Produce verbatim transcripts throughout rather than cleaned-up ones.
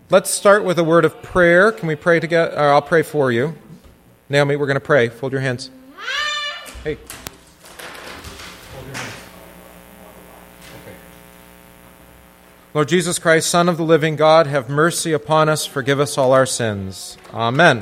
Let's start with a word of prayer. Can we pray together? Or I'll pray for you. Naomi, we're going to pray. Fold your hands. Hey. Fold your hands. Okay. Lord Jesus Christ, Son of the living God, have mercy upon us. Forgive us all our sins. Amen.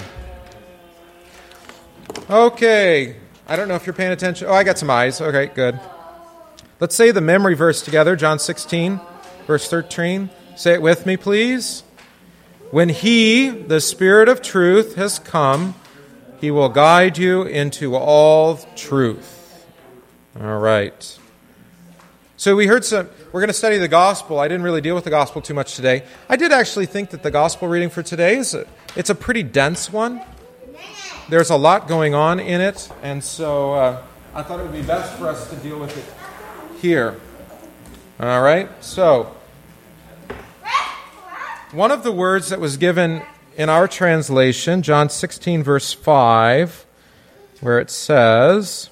Okay. I don't know if you're paying attention. Oh, I got some eyes. Okay, good. Let's say the memory verse together. John sixteen, verse thirteen. Say it with me, please. When He, the Spirit of truth, has come, He will guide you into all truth. All right. So we heard some, we're going to study the gospel. I didn't really deal with the gospel too much today. I did actually think that the gospel reading for today is, a, it's a pretty dense one. There's a lot going on in it, and so uh, I thought it would be best for us to deal with it here. All right. So one of the words that was given in our translation, John sixteen, verse five, where it says,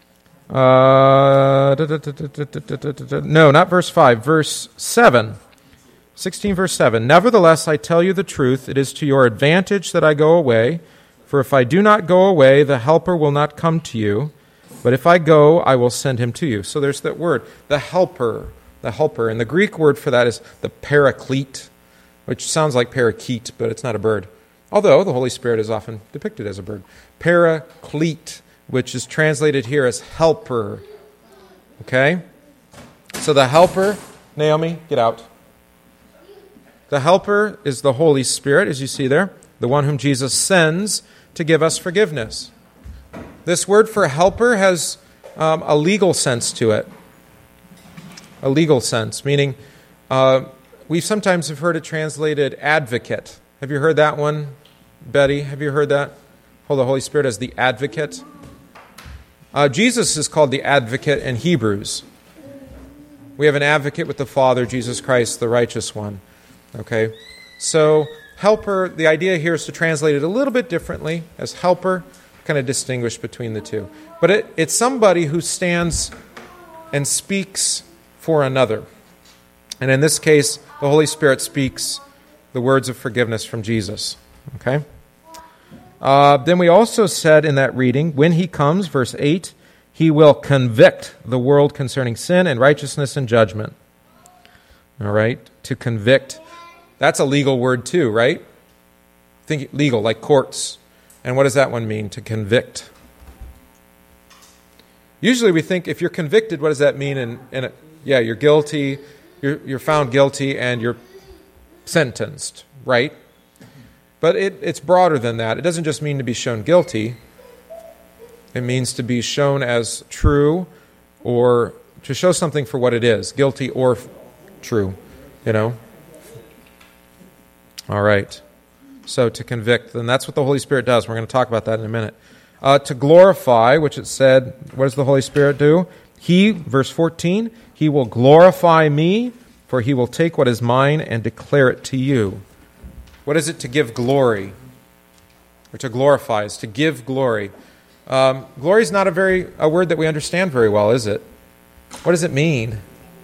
uh, no, not verse five, verse seven, sixteen, verse seven. Nevertheless, I tell you the truth, it is to your advantage that I go away, for if I do not go away, the Helper will not come to you, but if I go, I will send him to you. So there's that word, the Helper, the Helper, and the Greek word for that is the Paraclete, which sounds like parakeet, but it's not a bird. Although the Holy Spirit is often depicted as a bird. Paraclete, which is translated here as helper. Okay? So the helper, Naomi, get out. The helper is the Holy Spirit, as you see there, the one whom Jesus sends to give us forgiveness. This word for helper has um, a legal sense to it. A legal sense, meaning... Uh, We sometimes have heard it translated advocate. Have you heard that one, Betty? Have you heard that? Oh, the Holy Spirit as the advocate. Uh, Jesus is called the advocate in Hebrews. We have an advocate with the Father, Jesus Christ, the righteous one. Okay? So, helper, the idea here is to translate it a little bit differently as helper, kind of distinguish between the two. But it, it's somebody who stands and speaks for another. And in this case, the Holy Spirit speaks the words of forgiveness from Jesus. Okay? Uh, then we also said in that reading, when He comes, verse eight, He will convict the world concerning sin and righteousness and judgment. All right? To convict. That's a legal word too, right? Think legal, like courts. And what does that one mean, to convict? Usually we think if you're convicted, what does that mean? In, in a, yeah, you're guilty. You're, you're found guilty and you're sentenced, right? But it, it's broader than that. It doesn't just mean to be shown guilty. It means to be shown as true or to show something for what it is, guilty or f- true, you know? All right. So to convict, and that's what the Holy Spirit does. We're going to talk about that in a minute. Uh, to glorify, which it said, what does the Holy Spirit do? He, verse fourteen, He will glorify me, for He will take what is mine and declare it to you. What is it to give glory? Or to glorify is to give glory. Um, glory is not a very a word that we understand very well, is it? What does it mean?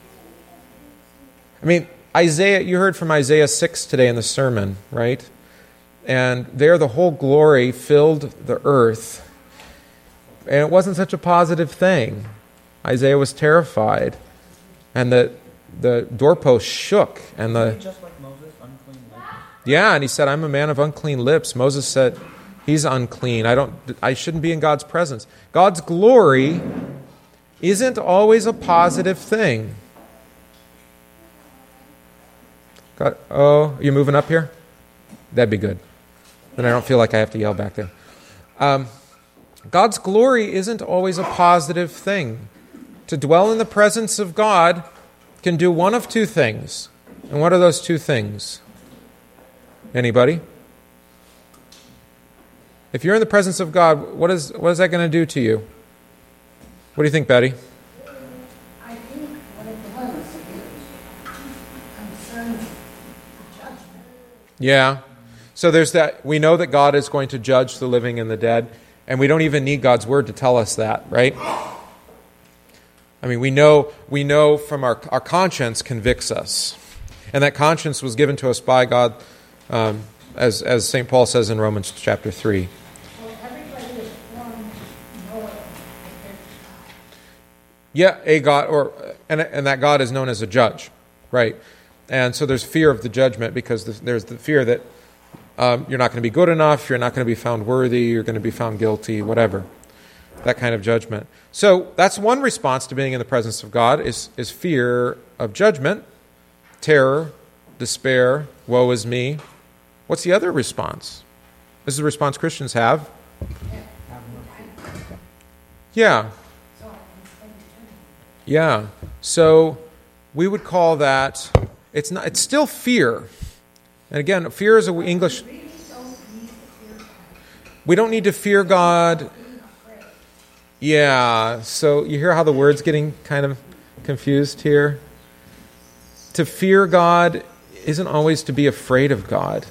I mean, Isaiah, you heard from Isaiah six today in the sermon, right? And there the whole glory filled the earth. And it wasn't such a positive thing. Isaiah was terrified, and the the doorpost shook, and the just like Moses, unclean lips. Yeah, and he said, "I'm a man of unclean lips." Moses said, "He's unclean. I don't. I shouldn't be in God's presence." God's glory isn't always a positive thing. God, oh, are you moving up here? That'd be good. Then I don't feel like I have to yell back there. Um, God's glory isn't always a positive thing. To dwell in the presence of God can do one of two things. And what are those two things? Anybody? If you're in the presence of God, what is what is that going to do to you? What do you think, Betty? I think what it does is concerns judgment. Yeah. So there's that. We know that God is going to judge the living and the dead, and we don't even need God's word to tell us that, right? I mean, we know we know from our our conscience convicts us, and that conscience was given to us by God Um, as as Saint Paul says in Romans chapter three. Well, everybody is from Noah. Yeah, a God, or and and that God is known as a judge, right? And so there's fear of the judgment because there's the fear that um, you're not going to be good enough, you're not going to be found worthy, you're going to be found guilty, whatever. That kind of judgment. So that's one response to being in the presence of God is, is fear of judgment, terror, despair, woe is me. What's the other response? This is the response Christians have. Yeah. Yeah. So we would call that, it's not. It's still fear. And again, fear is an English. We don't need to fear God. Yeah, so you hear how the word's getting kind of confused here? To fear God isn't always to be afraid of God.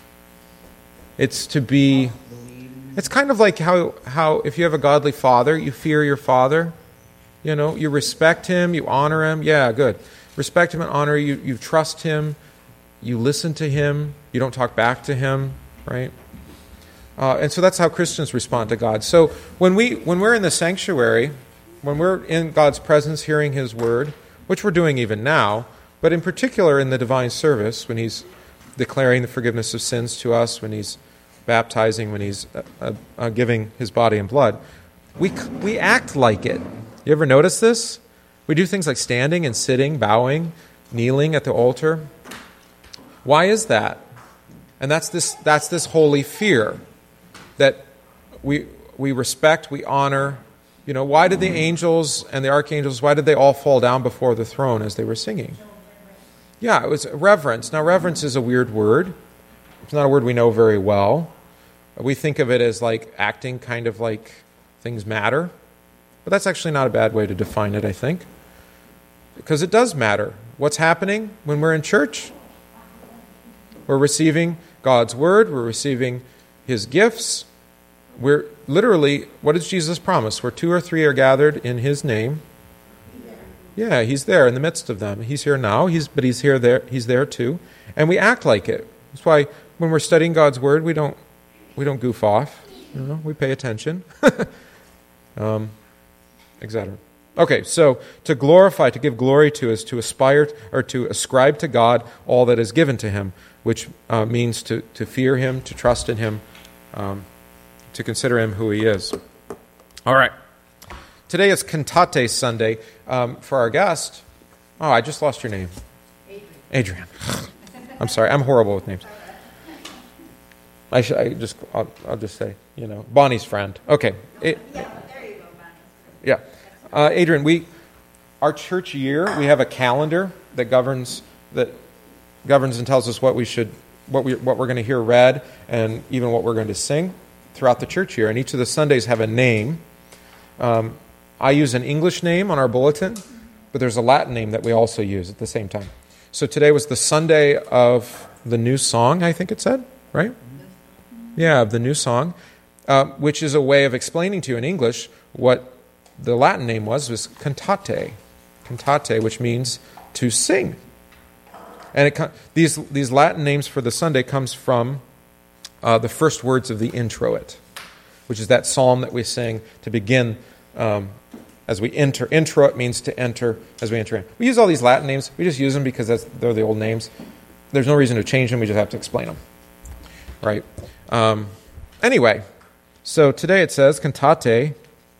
It's to be, it's kind of like how, how if you have a godly father, you fear your father. You know, you respect him, you honor him. Yeah, good. Respect him and honor you. You trust him. You listen to him. You don't talk back to him, right? Uh, and so that's how Christians respond to God. So when, we, when we're in the sanctuary, when we're in God's presence hearing his word, which we're doing even now, but in particular in the divine service, when he's declaring the forgiveness of sins to us, when he's baptizing, when he's uh, uh, uh, giving his body and blood, we, we act like it. You ever notice this? We do things like standing and sitting, bowing, kneeling at the altar. Why is that? And that's this, that's this holy fear. That we we respect, we honor. You know, why did the angels and the archangels, why did they all fall down before the throne as they were singing? Yeah, it was reverence. Now, reverence is a weird word. It's not a word we know very well. We think of it as like acting kind of like things matter. But that's actually not a bad way to define it, I think. Because it does matter. What's happening when we're in church? We're receiving God's word. We're receiving his gifts. We're literally, what does Jesus promise? Where two or three are gathered in his name. Yeah, he's there in the midst of them. He's here now, he's, but he's here there. He's there too. And we act like it. That's why when we're studying God's word, we don't we don't goof off. You know, we pay attention. um, et cetera. Okay, so to glorify, to give glory to is to aspire or to ascribe to God all that is given to him, which uh, means to, to fear him, to trust in him, um, to consider him who he is. All right. Today is Cantate Sunday. Um, for our guest, oh, I just lost your name. Adrian. Adrian. I'm sorry, I'm horrible with names. I should I just I'll, I'll just say, you know, Bonnie's friend. Okay. It, Yeah, there you go, Bonnie. yeah. Uh, Adrian, we our church year, we have a calendar that governs that governs and tells us what we should what we what we're going to hear read and even what we're going to sing throughout the church year. And each of the Sundays have a name. Um, I use an English name on our bulletin, but there's a Latin name that we also use at the same time. So today was the Sunday of the new song, I think it said, right? Yeah, of the new song, uh, which is a way of explaining to you in English what the Latin name was, was cantate. Cantate, which means to sing. And it, these these Latin names for the Sunday comes from uh, the first words of the introit, which is that psalm that we sing to begin um, as we enter. Introit means to enter as we enter in. We use all these Latin names. We just use them because that's, they're the old names. There's no reason to change them. We just have to explain them. Right? Um, anyway, so today it says cantate,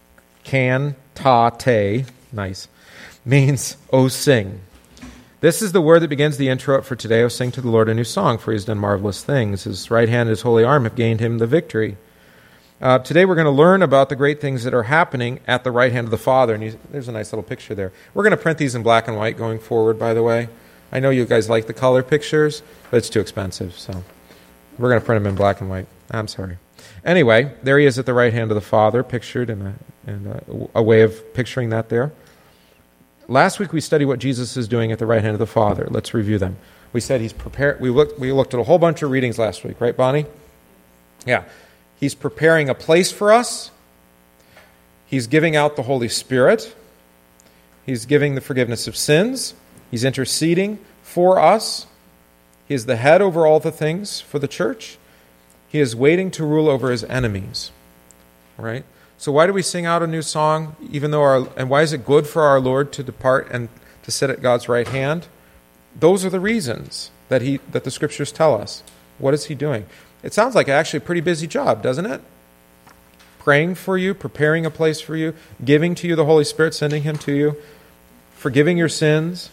cantate, nice, means, oh, sing. This is the word that begins the intro for today. Oh, sing to the Lord a new song, for he has done marvelous things. His right hand and his holy arm have gained him the victory. Uh, today we're going to learn about the great things that are happening at the right hand of the Father. And you, there's a nice little picture there. We're going to print these in black and white going forward, by the way. I know you guys like the color pictures, but it's too expensive, so we're going to print them in black and white. I'm sorry. Anyway, there he is at the right hand of the Father, pictured in a, in a, a way of picturing that there. Last week we studied what Jesus is doing at the right hand of the Father. Let's review them. We said he's prepared. We looked. We looked at a whole bunch of readings last week, right, Bonnie? Yeah. He's preparing a place for us. He's giving out the Holy Spirit. He's giving the forgiveness of sins. He's interceding for us. He is the head over all the things for the church. He is waiting to rule over his enemies. Right? So why do we sing out a new song, even though our, and why is it good for our Lord to depart and to sit at God's right hand? Those are the reasons that he that the scriptures tell us. What is he doing? It sounds like actually a pretty busy job, doesn't it? Praying for you, preparing a place for you, giving to you the Holy Spirit, sending him to you, forgiving your sins.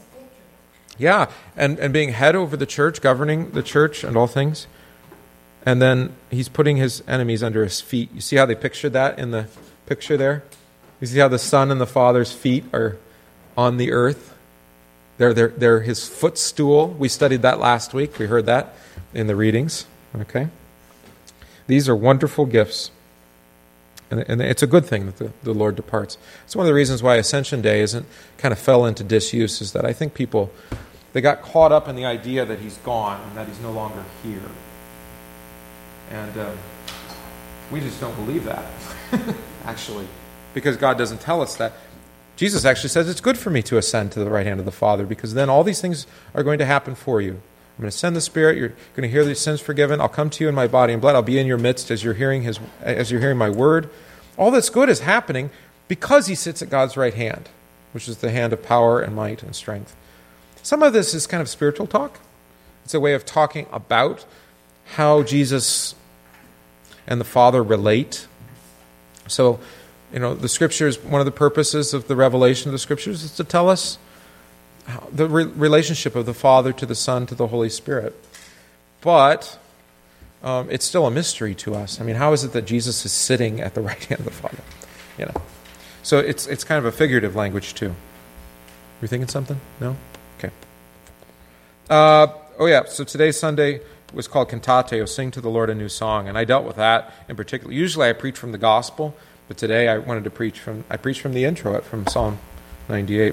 Yeah, and, and being head over the church, governing the church and all things. And then he's putting his enemies under his feet. You see how they pictured that in the picture there? You see how the Son and the Father's feet are on the earth? They're, they're, they're his footstool. We studied that last week. We heard that in the readings. Okay? These are wonderful gifts. And, and it's a good thing that the, the Lord departs. It's one of the reasons why Ascension Day isn't kind of fell into disuse, is that I think people, they got caught up in the idea that he's gone and that he's no longer here. And uh, we just don't believe that, actually, because God doesn't tell us that. Jesus actually says it's good for me to ascend to the right hand of the Father, because then all these things are going to happen for you. I'm going to send the Spirit. You're going to hear these sins forgiven. I'll come to you in my body and blood. I'll be in your midst as you're hearing his, as you're hearing my word. All that's good is happening because he sits at God's right hand, which is the hand of power and might and strength. Some of this is kind of spiritual talk. It's a way of talking about how Jesus and the Father relate. So, you know, the Scriptures, one of the purposes of the revelation of the Scriptures is to tell us how, the re- relationship of the Father to the Son to the Holy Spirit. But um, it's still a mystery to us. I mean, how is it that Jesus is sitting at the right hand of the Father? You know, so it's it's kind of a figurative language too. You thinking something? No? Okay. Uh, oh yeah. So today's Sunday was called Cantate, or Sing to the Lord a New Song, and I dealt with that in particular. Usually I preach from the Gospel, but today I wanted to preach from, I preached from the intro, from Psalm ninety-eight,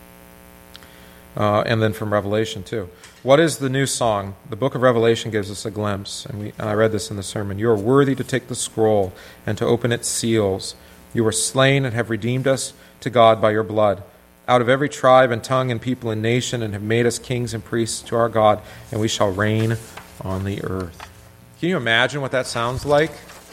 uh, and then from Revelation too. What is the new song? The book of Revelation gives us a glimpse, and, we, and I read this in the sermon. You are worthy to take the scroll and to open its seals. You were slain and have redeemed us to God by your blood, out of every tribe and tongue and people and nation, and have made us kings and priests to our God, and we shall reign on the earth. Can you imagine what that sounds like?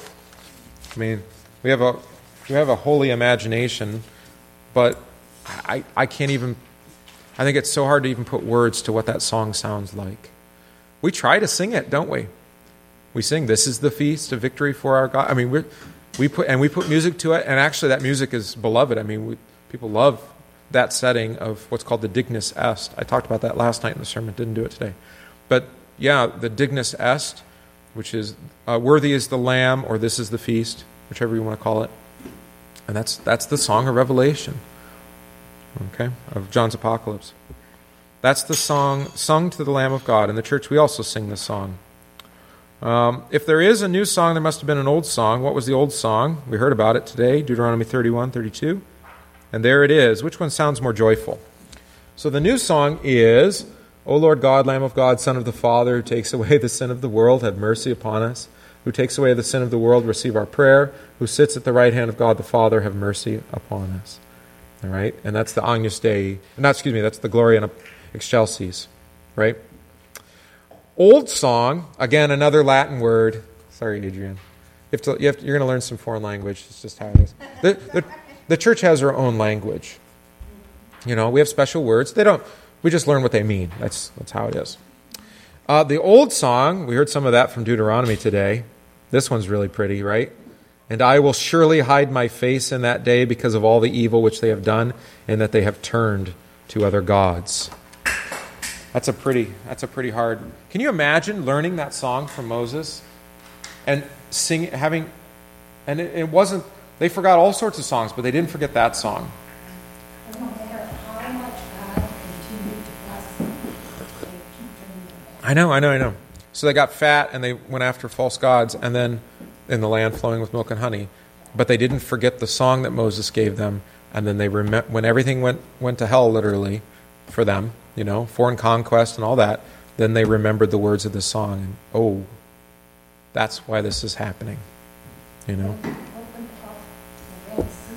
I mean, we have a we have a holy imagination, but I I can't even. I think it's so hard to even put words to what that song sounds like. We try to sing it, don't we? We sing, "This is the feast of victory for our God." I mean, we we put and we put music to it, and actually that music is beloved. I mean, we, people love that setting of what's called the Dignus Est. I talked about that last night in the sermon. Didn't do it today, but. Yeah, the Dignus Est, which is uh, worthy is the Lamb, or this is the feast, whichever you want to call it. And that's that's the song of Revelation, okay, of John's Apocalypse. That's the song sung to the Lamb of God. In the church, we also sing this song. Um, if there is a new song, there must have been an old song. What was the old song? We heard about it today, Deuteronomy thirty-one, thirty-two. And there it is. Which one sounds more joyful? So the new song is, O Lord God, Lamb of God, Son of the Father, who takes away the sin of the world, have mercy upon us. Who takes away the sin of the world, receive our prayer. Who sits at the right hand of God the Father, have mercy upon us. All right? And that's the Agnus Dei. Not, excuse me, that's the Gloria in Excelsis. Right? Old song, again, another Latin word. Sorry, Adrian. You have to, you have to, you're going to learn some foreign language. It's just how it is. The, the, the church has her own language. You know, we have special words. They don't... We just learn what they mean. That's that's how it is. Uh, the old song, we heard some of that from Deuteronomy today. This one's really pretty, right? And I will surely hide my face in that day because of all the evil which they have done, and that they have turned to other gods. That's a pretty that's a pretty hard. Can you imagine learning that song from Moses and sing having and it, it wasn't they forgot all sorts of songs, but they didn't forget that song. I know, I know, I know. So they got fat and they went after false gods, and then in the land flowing with milk and honey. But they didn't forget the song that Moses gave them, and then they rem- when everything went went to hell, literally, for them, you know, foreign conquest and all that, then they remembered the words of the song, and oh, that's why this is happening, you know.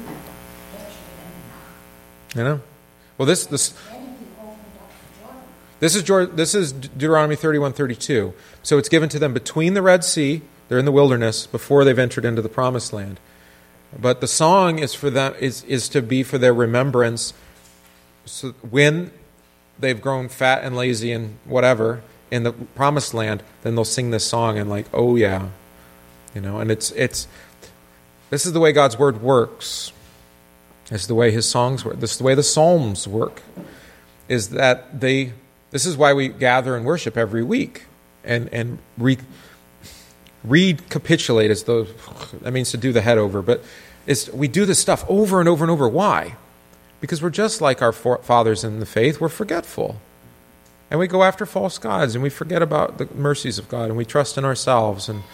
You know. Well, this this. This is Geor- this is Deuteronomy thirty-one thirty-two. So it's given to them between the Red Sea. They're in the wilderness before they've entered into the Promised Land. But the song is for them is is to be for their remembrance. So when they've grown fat and lazy and whatever in the Promised Land, then they'll sing this song and like, oh yeah, you know. And it's it's this is the way God's word works. This is the way His songs work. This is the way the Psalms work. Is that they? This is why we gather and worship every week and and re. Recapitulate as though that means to do the head over, but it's we do this stuff over and over and over. Why? Because we're just like our fathers in the faith. We're forgetful, and we go after false gods, and we forget about the mercies of God, and we trust in ourselves, and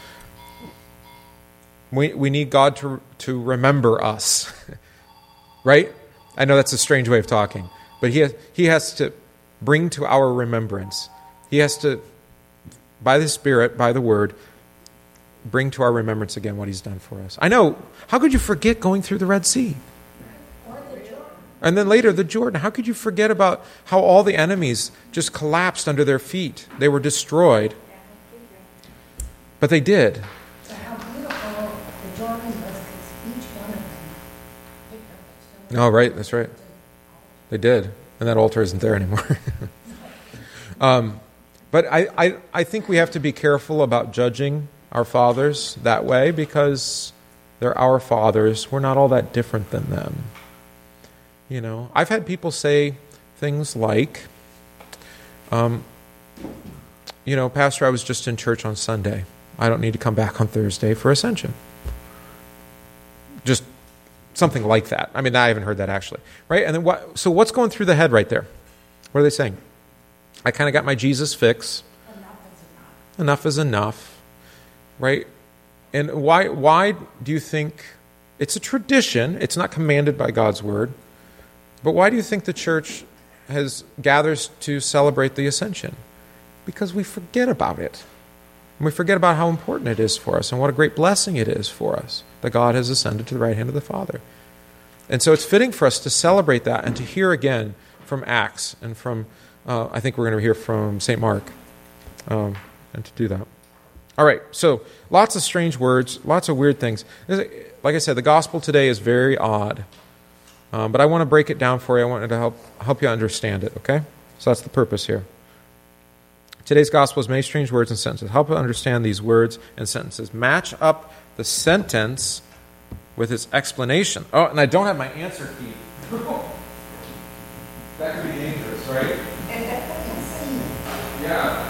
we we need God to to remember us, right? I know that's a strange way of talking, but he has, he has to bring to our remembrance. He has to, by the Spirit, by the Word, bring to our remembrance again what He's done for us. I know. How could you forget going through the Red Sea? And then later, the Jordan. How could you forget about how all the enemies just collapsed under their feet? They were destroyed. But they did. So how beautiful the Jordan was, because each one of them picked up a stone. Oh, right. That's right. They did. And that altar isn't there anymore. um, but I, I, I think we have to be careful about judging our fathers that way, because they're our fathers. We're not all that different than them. You know, I've had people say things like, um, you know, Pastor, I was just in church on Sunday. I don't need to come back on Thursday for Ascension. Just something like that. I mean, I haven't heard that actually, right? And then what? So what's going through the head right there? What are they saying? I kind of got my Jesus fix. Enough is enough. Enough is enough. Right? And why why do you think it's a tradition? It's not commanded by God's word. But why do you think the church has gathers to celebrate the ascension? Because we forget about it. And we forget about how important it is for us and what a great blessing it is for us that God has ascended to the right hand of the Father. And so it's fitting for us to celebrate that and to hear again from Acts and from, uh, I think we're going to hear from Saint Mark, um, and to do that. All right, so lots of strange words, lots of weird things. Like I said, the gospel today is very odd. Um, but I want to break it down for you. I wanted to help help you understand it, okay? So that's the purpose here. Today's gospel has many strange words and sentences. Help you understand these words and sentences. Match up the sentence with its explanation. Oh, and I don't have my answer key. That could be dangerous, right? Yeah.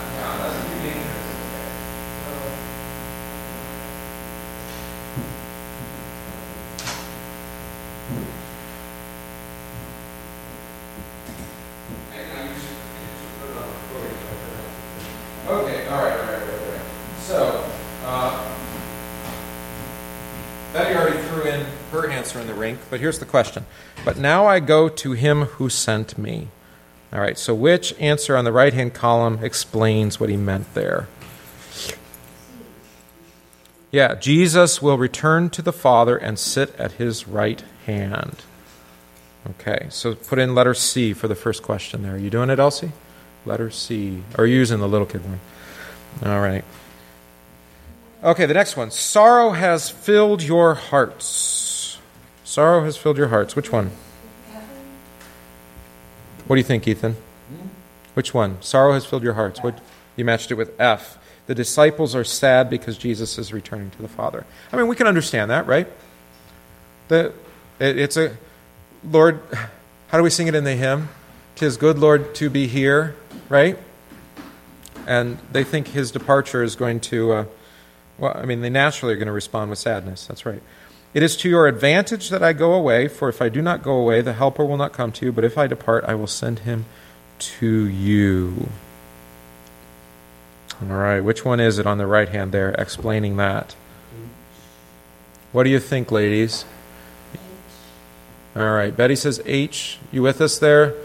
Okay, all right, all right, all right, all right. So, uh, Betty already threw in her answer in the rink, but here's the question. But now I go to him who sent me. All right, so which answer on the right-hand column explains what he meant there? Yeah, Jesus will return to the Father and sit at his right hand. Okay, so put in letter C for the first question there. Are you doing it, Elsie? Letter C. Or are you using the little kid one? All right. Okay, the next one. Sorrow has filled your hearts. Sorrow has filled your hearts. Which one? What do you think, Ethan? Which one? Sorrow has filled your hearts. What? You matched it with F. The disciples are sad because Jesus is returning to the Father. I mean, we can understand that, right? The, it, it's a, Lord, how do we sing it in the hymn? 'Tis good, Lord, to be here, right? And they think his departure is going to, uh, well, I mean, they naturally are going to respond with sadness. That's right. It is to your advantage that I go away, for if I do not go away, the Helper will not come to you, but if I depart, I will send him to you. All right, which one is it on the right hand there, explaining that? What do you think, ladies? All right, Betty says H. You with us there?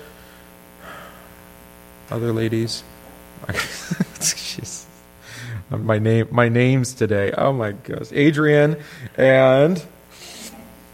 Other ladies? Jeez. My name, my names today. Oh my gosh. Adrian and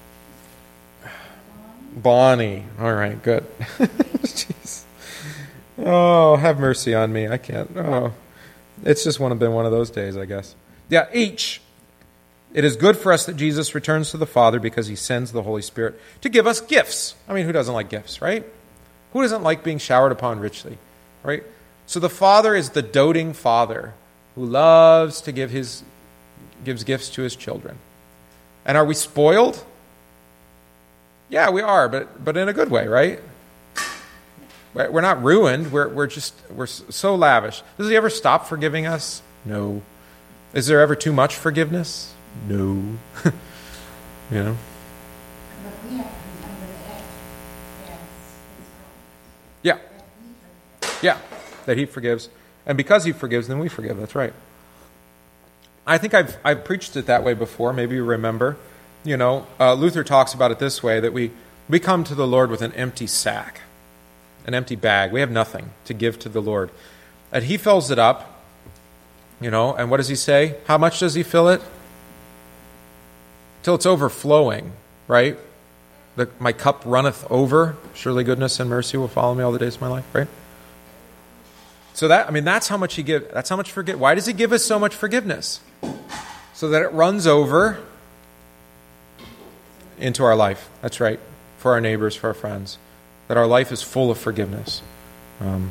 Bonnie. All right, good. Jeez. Oh, have mercy on me. I can't. Oh, it's just one, been one of those days, I guess. Yeah, H. It is good for us that Jesus returns to the Father because he sends the Holy Spirit to give us gifts. I mean, who doesn't like gifts, right? Who doesn't like being showered upon richly, right? So the Father is the doting Father who loves to give his gives gifts to his children. And are we spoiled? Yeah, we are, but but in a good way, right? We're not ruined. We're we're just we're so lavish. Does he ever stop forgiving us? No. Is there ever too much forgiveness? No. You know? But we have to remember that. Yes. Yeah. Yeah. That he forgives. And because he forgives, then we forgive. That's right. I think I've I've preached it that way before. Maybe you remember. You know, uh, Luther talks about it this way, that we, we come to the Lord with an empty sack, an empty bag. We have nothing to give to the Lord. And he fills it up, you know, and what does he say? How much does he fill it? Till it's overflowing, right? The, my cup runneth over. Surely goodness and mercy will follow me all the days of my life, right? So that, I mean, that's how much he gives. That's how much forgive. Why does he give us so much forgiveness? So that it runs over into our life. That's right. For our neighbors, for our friends. That our life is full of forgiveness. Um,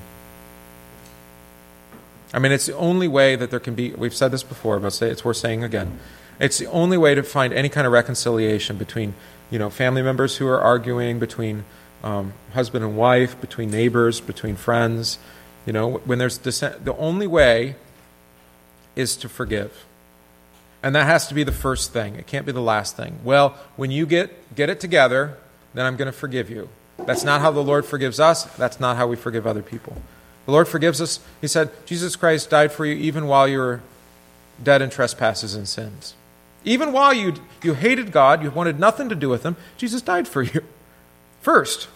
I mean, it's the only way that there can be, we've said this before, but it's worth saying again. It's the only way to find any kind of reconciliation between, you know, family members who are arguing, between um, husband and wife, between neighbors, between friends. You know, when there's dissent, the only way is to forgive. And that has to be the first thing. It can't be the last thing. Well, when you get, get it together, then I'm going to forgive you. That's not how the Lord forgives us. That's not how we forgive other people. The Lord forgives us. He said, Jesus Christ died for you even while you were dead in trespasses and sins. Even while you, you hated God, you wanted nothing to do with him, Jesus died for you. First.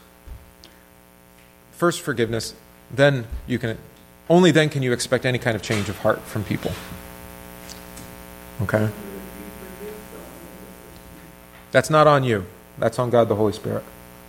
First forgiveness. Then you can, only then can you expect any kind of change of heart from people. Okay? That's not on you. That's on God the Holy Spirit.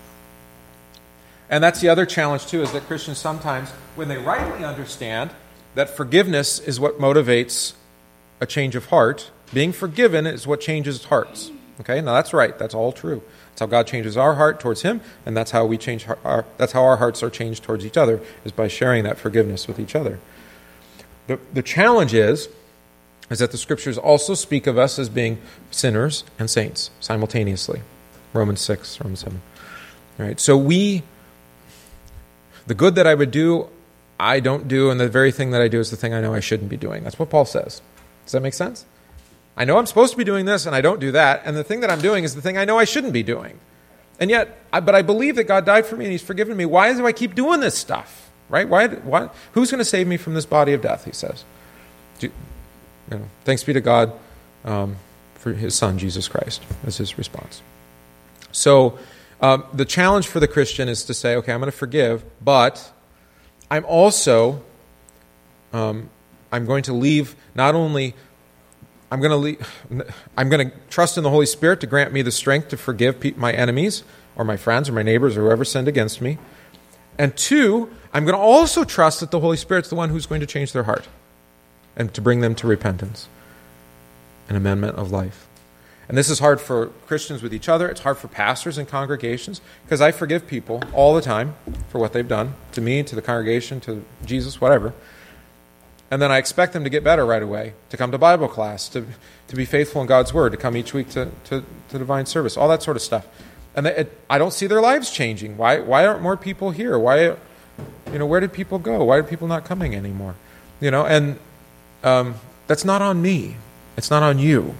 And that's the other challenge, too, is that Christians sometimes, when they rightly understand that forgiveness is what motivates a change of heart, being forgiven is what changes hearts. Okay? Now, that's right. That's all true. That's how God changes our heart towards him, and that's how we change our, that's how our hearts are changed towards each other, is by sharing that forgiveness with each other. The, the challenge is, is that the Scriptures also speak of us as being sinners and saints simultaneously. Romans six, Romans seven. All right, so we, the good that I would do, I don't do, and the very thing that I do is the thing I know I shouldn't be doing. That's what Paul says. Does that make sense? I know I'm supposed to be doing this, and I don't do that, and the thing that I'm doing is the thing I know I shouldn't be doing. And yet, I, but I believe that God died for me and he's forgiven me. Why do I keep doing this stuff? Right? Why? Why? Who's going to save me from this body of death, he says. Do, You know, thanks be to God um, for his Son, Jesus Christ, as his response. So um, the challenge for the Christian is to say, okay, I'm going to forgive, but I'm also, um, I'm going to leave not only, I'm going to leave, I'm going to trust in the Holy Spirit to grant me the strength to forgive pe- my enemies or my friends or my neighbors or whoever sinned against me. And two, I'm going to also trust that the Holy Spirit's the one who's going to change their heart and to bring them to repentance, an amendment of life. And this is hard for Christians with each other. It's hard for pastors and congregations, because I forgive people all the time for what they've done, to me, to the congregation, to Jesus, whatever. And then I expect them to get better right away, to come to Bible class, to, to be faithful in God's Word, to come each week to, to, to divine service, all that sort of stuff. And they, it, I don't see their lives changing. Why, why aren't more people here? Why, you know, where did people go? Why are people not coming anymore? You know, and Um, that's not on me. It's not on you.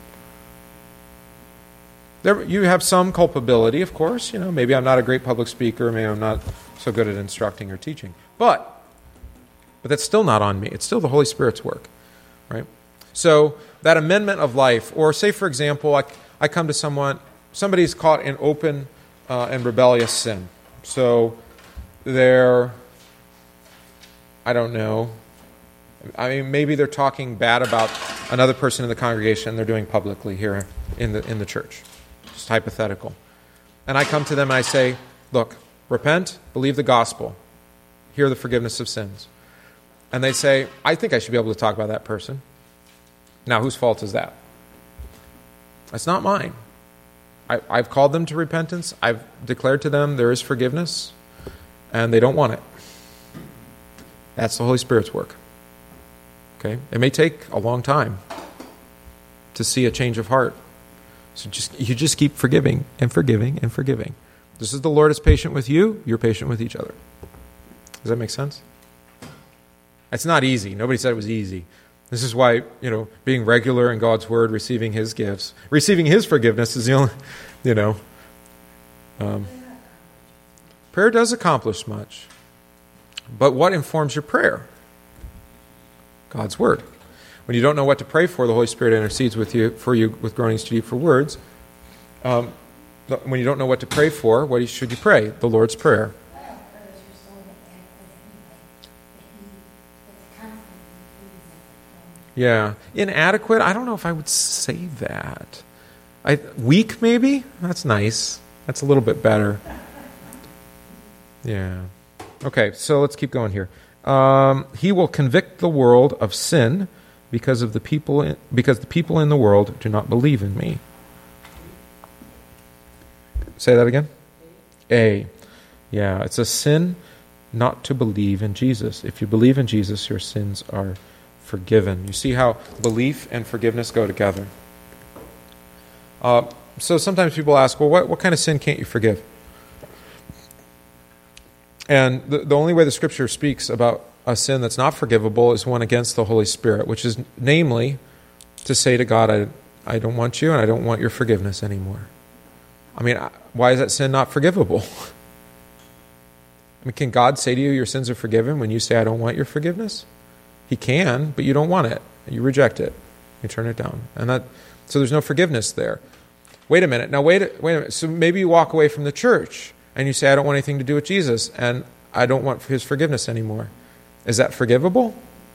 There, you have some culpability, of course. You know, maybe I'm not a great public speaker. Maybe I'm not so good at instructing or teaching. But, but that's still not on me. It's still the Holy Spirit's work, right? So that amendment of life, or say, for example, I, I come to someone, somebody's caught in open uh, and rebellious sin. So they're, I don't know, I mean, maybe they're talking bad about another person in the congregation they're doing publicly here in the in the church. Just hypothetical. And I come to them and I say, look, repent, believe the gospel. hear the forgiveness of sins. And they say, I think I should be able to talk about that person. Now, whose fault is that? It's not mine. I, I've called them to repentance. I've declared to them there is forgiveness, and they don't want it. That's the Holy Spirit's work. Okay? It may take a long time to see a change of heart. So just you just keep forgiving and forgiving and forgiving. Just as the Lord is patient with you, you're patient with each other. Does that make sense? It's not easy. Nobody said it was easy. This is why, you know, being regular in God's Word, receiving His gifts, receiving His forgiveness is the only, you know. Um, prayer does accomplish much. But what informs your prayer? God's Word. When you don't know what to pray for, the Holy Spirit intercedes with you for you with groanings too deep for words. Um, when you don't know what to pray for, what should you pray? The Lord's Prayer. Yeah. Inadequate? I don't know if I would say that. I, weak, maybe? That's nice. That's a little bit better. Yeah. Okay, so let's keep going here. Um, he will convict the world of sin because of the people in, because the people in the world do not believe in me. Say that again? A. Yeah, it's a sin not to believe in Jesus. If you believe in Jesus, your sins are forgiven. You see how belief and forgiveness go together. Uh, so sometimes people ask, well, what, what kind of sin can't you forgive? And the, the only way the Scripture speaks about a sin that's not forgivable is one against the Holy Spirit, which is namely to say to God, I, I don't want you and I don't want your forgiveness anymore. I mean, why is that sin not forgivable? I mean, can God say to you, your sins are forgiven when you say, I don't want your forgiveness? He can, but you don't want it. You reject it. You turn it down. And that, so there's no forgiveness there. Wait a minute. Now, wait a, wait a minute. So maybe you walk away from the church and you say, I don't want anything to do with Jesus and I don't want his forgiveness anymore. Is that forgivable?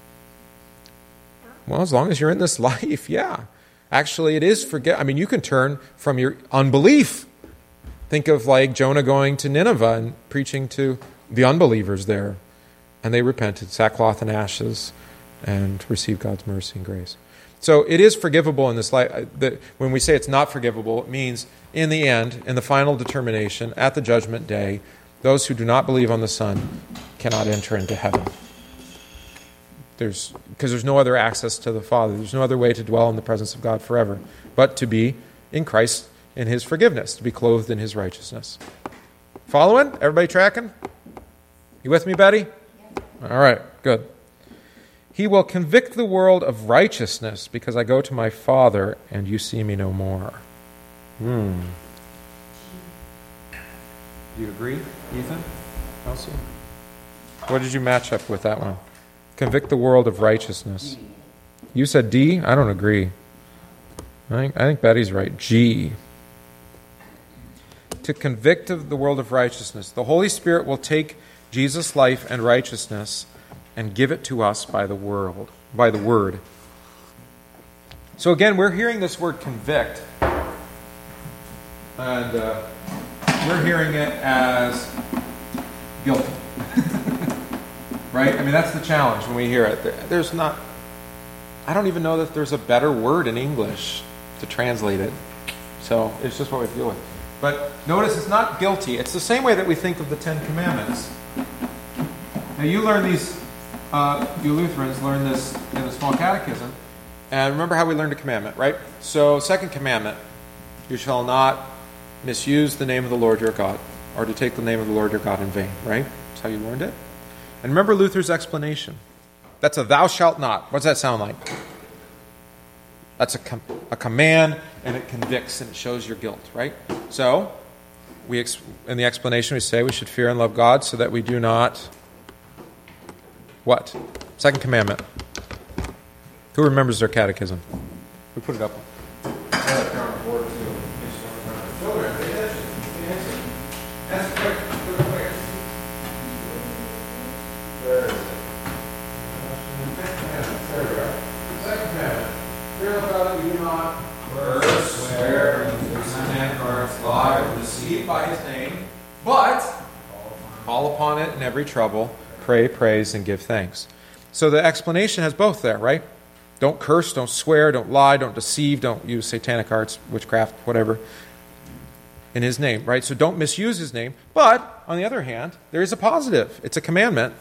Well, as long as you're in this life, yeah. Actually, it is forgive. I mean, you can turn from your unbelief. Think of like Jonah going to Nineveh and preaching to the unbelievers there. And they repented, sackcloth and ashes, and received God's mercy and grace. So it is forgivable in this life. When we say it's not forgivable, it means in the end, in the final determination, at the judgment day, those who do not believe on the Son cannot enter into heaven. There's because there's no other access to the Father. There's no other way to dwell in the presence of God forever, but to be in Christ in His forgiveness, to be clothed in His righteousness. Following? Everybody tracking? You with me, Betty? All right, good. He will convict the world of righteousness because I go to my Father and you see me no more. Hmm. Do you agree, Ethan? Elsie? What did you match up with that one? Convict the world of righteousness. You said D? I don't agree. I think, I think Betty's right. G. To convict of the world of righteousness. The Holy Spirit will take Jesus' life and righteousness and give it to us by the world, by the word. So again, we're hearing this word convict, and uh, we're hearing it as guilty. Right? I mean, that's the challenge when we hear it. There's not, I don't even know that there's a better word in English to translate it. So it's just what we deal with. But notice it's not guilty. It's the same way that we think of the Ten Commandments. Now you learn these, uh, you Lutherans learn this in the Small Catechism. And remember how we learned a commandment, right? So, second commandment, you shall not misuse the name of the Lord your God, or to take the name of the Lord your God in vain, right? That's how you learned it. And remember Luther's explanation. That's a thou shalt not. What does that sound like? That's a, com- a command, and it convicts, and it shows your guilt, right? So, we ex- in the explanation we say we should fear and love God so that we do not... What? Second commandment. Who remembers their catechism? We put it up. By his name, but call upon it in every trouble, pray, praise, and give thanks. So the explanation has both there, right? Don't curse, don't swear, don't lie, don't deceive, don't use satanic arts, witchcraft, whatever, in his name, right? So don't misuse his name. But, on the other hand, there is a positive. It's a commandment.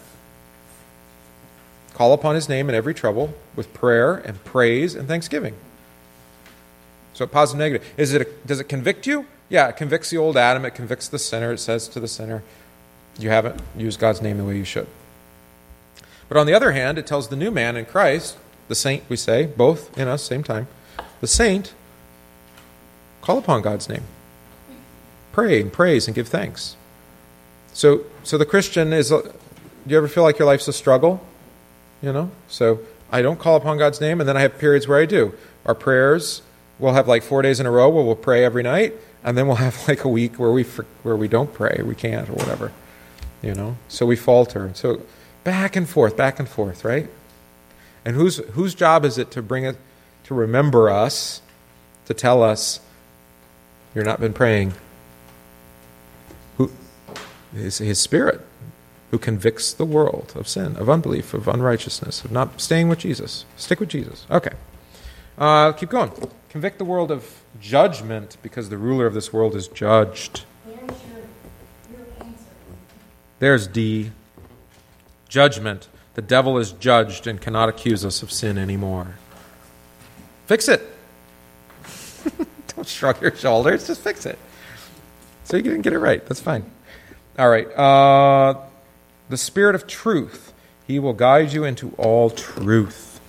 Call upon his name in every trouble with prayer and praise and thanksgiving. So positive, negative. Is it a, does it convict you? Yeah, it convicts the old Adam. It convicts the sinner. It says to the sinner, you haven't used God's name the way you should. But on the other hand, it tells the new man in Christ, the saint, we say, both in us, same time, the saint, call upon God's name. Pray and praise and give thanks. So so the Christian is, do you ever feel like your life's a struggle? You know? So I don't call upon God's name, and then I have periods where I do. Our prayers, we'll have like four days in a row where we'll pray every night, and then we'll have like a week where we where we don't pray, we can't, or whatever. You know? So we falter. So back and forth, back and forth, right? And whose whose job is it to bring it, to remember us, to tell us, you've not been praying? Who? His, his Spirit, who convicts the world of sin, of unbelief, of unrighteousness, of not staying with Jesus. Stick with Jesus. Okay. Uh, keep going. Convict the world of judgment, because the ruler of this world is judged. There's your, your answer. There's D. Judgment. The devil is judged and cannot accuse us of sin anymore. Fix it. Don't shrug your shoulders. Just fix it. So you didn't get it right. That's fine. All right. Uh, the Spirit of truth. He will guide you into all truth.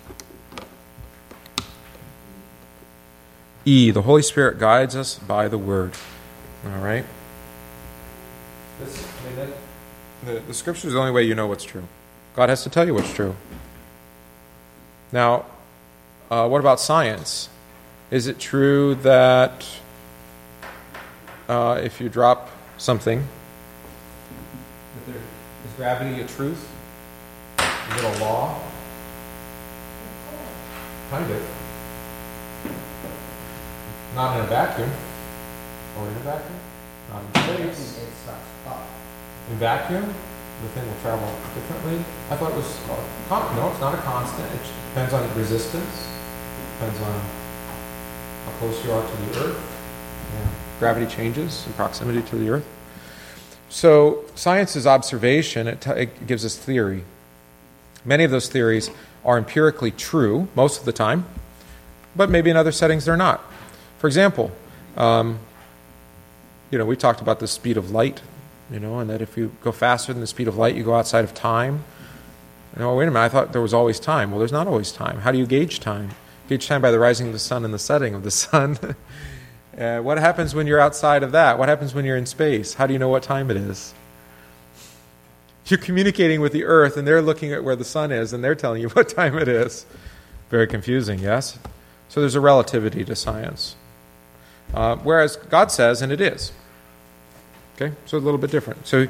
E. The Holy Spirit guides us by the Word. All right. This, I mean, that, the, the Scripture is the only way you know what's true. God has to tell you what's true. Now, uh, what about science? Is it true that uh, if you drop something, that there, is gravity a truth? Is it a law? Kind of. Not in a vacuum. Or in a vacuum? Not in space. In vacuum? The thing will travel differently. I thought it was, uh, con- no, it's not a constant. It depends on resistance. Depends on how close you are to the Earth. Yeah. Gravity changes in proximity to the Earth. So science is observation. It, t- it gives us theory. Many of those theories are empirically true most of the time, but maybe in other settings they're not. For example, um, you know, we talked about the speed of light. You know, and that if you go faster than the speed of light, you go outside of time. You know, wait a minute, I thought there was always time. Well, there's not always time. How do you gauge time? Gauge time by the rising of the sun and the setting of the sun. uh, what happens when you're outside of that? What happens when you're in space? How do you know what time it is? You're communicating with the Earth, and they're looking at where the sun is, and they're telling you what time it is. Very confusing, yes? So there's a relativity to science. Uh, whereas God says, and it is. Okay, so a little bit different. So,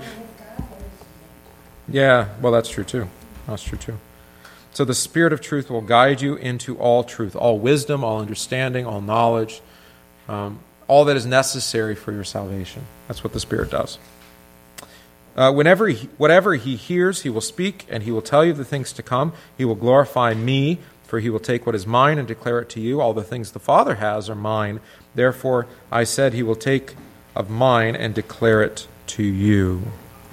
yeah, well, that's true too. That's true too. So the Spirit of truth will guide you into all truth, all wisdom, all understanding, all knowledge, um, all that is necessary for your salvation. That's what the Spirit does. Uh, whenever he, whatever he hears, he will speak, and he will tell you the things to come. He will glorify me, for he will take what is mine and declare it to you. All the things the Father has are mine. Therefore, I said he will take of mine and declare it to you.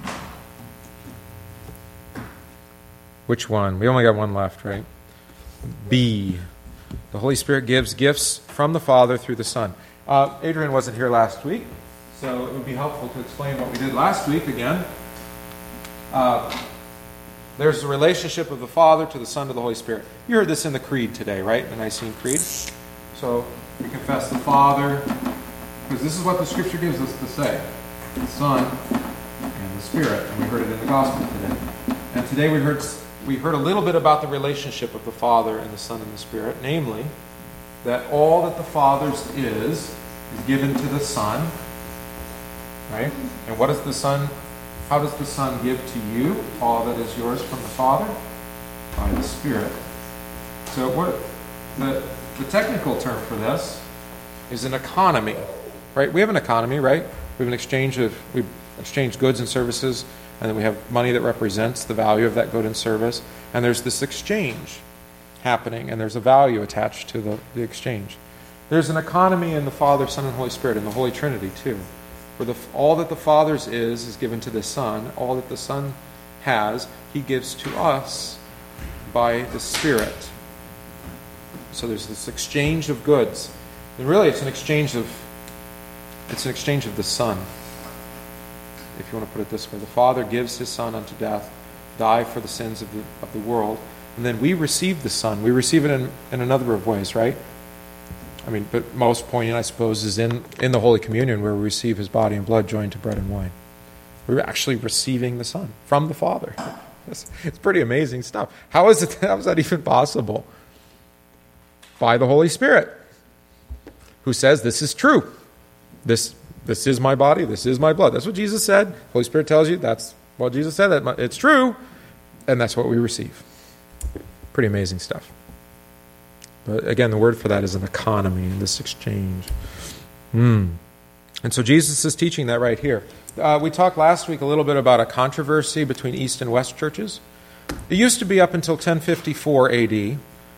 Which one? We only got one left, right? B. The Holy Spirit gives gifts from the Father through the Son. Uh, Adrian wasn't here last week, so it would be helpful to explain what we did last week again. Uh, there's the relationship of the Father to the Son to the Holy Spirit. You heard this in the Creed today, right? The Nicene Creed. So we confess the Father, because this is what the Scripture gives us to say. The Son and the Spirit. And we heard it in the Gospel today. And today we heard we heard a little bit about the relationship of the Father and the Son and the Spirit. Namely, that all that the Father's is, is given to the Son. Right? And what does the Son, how does the Son give to you all that is yours from the Father? By the Spirit. So what the, the technical term for this is an economy. Right? We have an economy, right? We have an exchange of we exchange goods and services and then we have money that represents the value of that good and service, and there's this exchange happening, and there's a value attached to the, the exchange. There's an economy in the Father, Son, and Holy Spirit, in the Holy Trinity too, where the, all that the Father's is is given to the Son, all that the Son has, he gives to us by the Spirit. So there's this exchange of goods. And really it's an exchange of it's an exchange of the Son. If you want to put it this way, the Father gives his Son unto death, die for the sins of the of the world, and then we receive the Son. We receive it in, in a number of ways, right? I mean, but most poignant, I suppose, is in, in the Holy Communion, where we receive his body and blood joined to bread and wine. We're actually receiving the Son from the Father. It's, it's pretty amazing stuff. How is it? How is that even possible? By the Holy Spirit, who says this is true. This this is my body. This is my blood. That's what Jesus said. Holy Spirit tells you that's what Jesus said. That it's true, and that's what we receive. Pretty amazing stuff. But again, the word for that is an economy in this exchange. Mm. And so Jesus is teaching that right here. Uh, we talked last week a little bit about a controversy between East and West churches. It used to be up until ten fifty-four A D.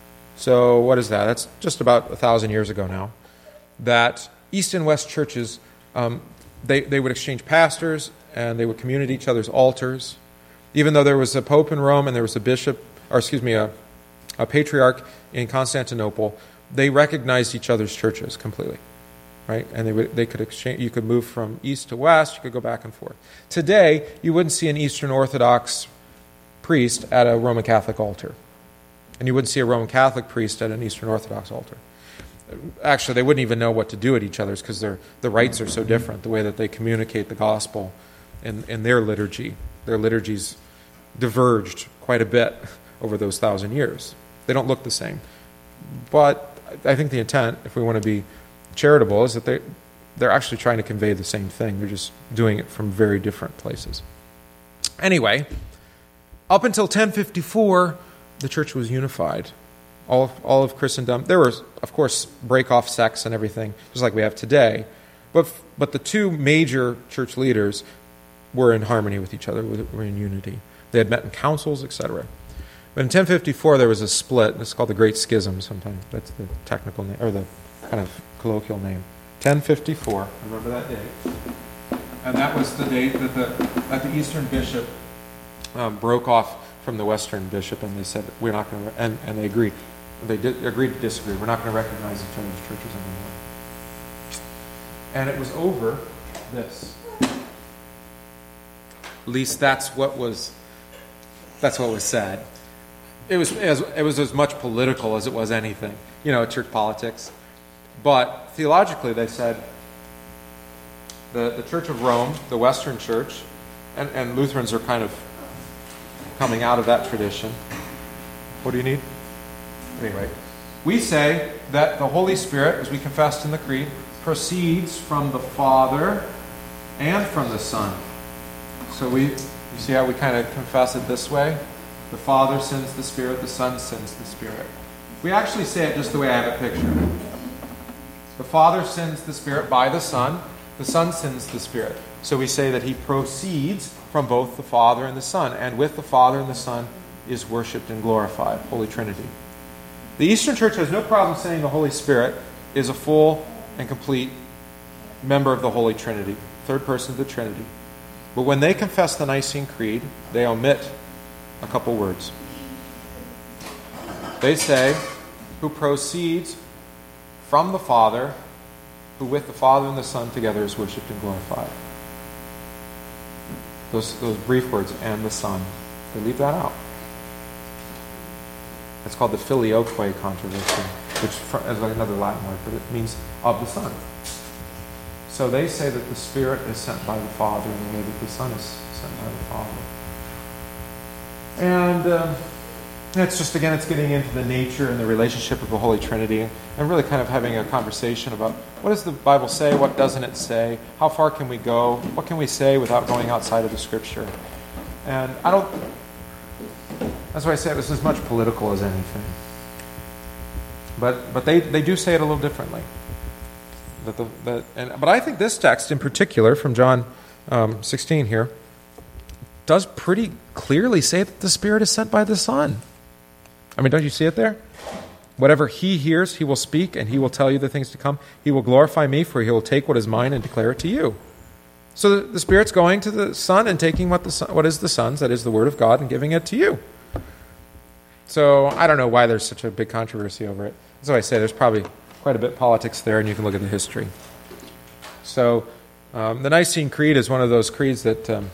So what is that? That's just about a thousand years ago now. That East and West churches, um, they, they would exchange pastors and they would commune at each other's altars. Even though there was a pope in Rome and there was a bishop, or excuse me, a, a patriarch in Constantinople, they recognized each other's churches completely. Right? And they would, they could exchange. You could move from east to west. You could go back and forth. Today, you wouldn't see an Eastern Orthodox priest at a Roman Catholic altar, and you wouldn't see a Roman Catholic priest at an Eastern Orthodox altar. Actually, they wouldn't even know what to do at each other's because their the rites are so different. The way that they communicate the gospel in in their liturgy, their liturgies diverged quite a bit over those thousand years. They don't look the same, but I think the intent, if we want to be charitable, is that they they're actually trying to convey the same thing. They're just doing it from very different places. Anyway, up until ten fifty-four, the church was unified. All of, all of Christendom. There was, of course, break-off sects and everything, just like we have today. But but the two major church leaders were in harmony with each other, were in unity. They had met in councils, et cetera. But in ten fifty-four, there was a split. It's called the Great Schism sometimes. That's the technical name, or the kind of colloquial name. ten fifty-four. Remember that date. And that was the date that the, that the Eastern bishop um, broke off from the Western bishop, and they said, we're not going to, and, and they agreed. They did, agreed to disagree. We're not going to recognize each other's churches anymore. And it was over this. At least that's what was, that's what was said. It was, as, it was as much political as it was anything, you know, church politics. But theologically, they said the, the Church of Rome, the Western Church, and, and Lutherans are kind of coming out of that tradition. What do you need? Anyway, we say that the Holy Spirit, as we confessed in the Creed, proceeds from the Father and from the Son. So we, you see how we kind of confess it this way? The Father sends the Spirit, the Son sends the Spirit. We actually say it just the way I have it pictured. The Father sends the Spirit by the Son. The Son sends the Spirit. So we say that he proceeds from both the Father and the Son. And with the Father and the Son is worshipped and glorified. Holy Trinity. The Eastern Church has no problem saying the Holy Spirit is a full and complete member of the Holy Trinity. Third person of the Trinity. But when they confess the Nicene Creed, they omit a couple words. They say, who proceeds from the Father, who with the Father and the Son together is worshipped and glorified. Those, those brief words, and the Son. They leave that out. It's called the filioque controversy, which is like another Latin word, but it means of the Son. So they say that the Spirit is sent by the Father in the way that the Son is sent by the Father. And um, it's just, again, it's getting into the nature and the relationship of the Holy Trinity, and really kind of having a conversation about what does the Bible say, what doesn't it say, how far can we go, what can we say without going outside of the Scripture. And I don't, that's why I say it was as much political as anything. But but they, they do say it a little differently. That the, that, and, but I think this text in particular, from John um, sixteen here, does pretty clearly say that the Spirit is sent by the Son. I mean, don't you see it there? Whatever he hears, he will speak, and he will tell you the things to come. He will glorify me, for he will take what is mine and declare it to you. So the, the Spirit's going to the Son and taking what the Son, what is the Son's, that is the Word of God, and giving it to you. So I don't know why there's such a big controversy over it. That's why I say there's probably quite a bit of politics there, and you can look at the history. So um, the Nicene Creed is one of those creeds that... Um,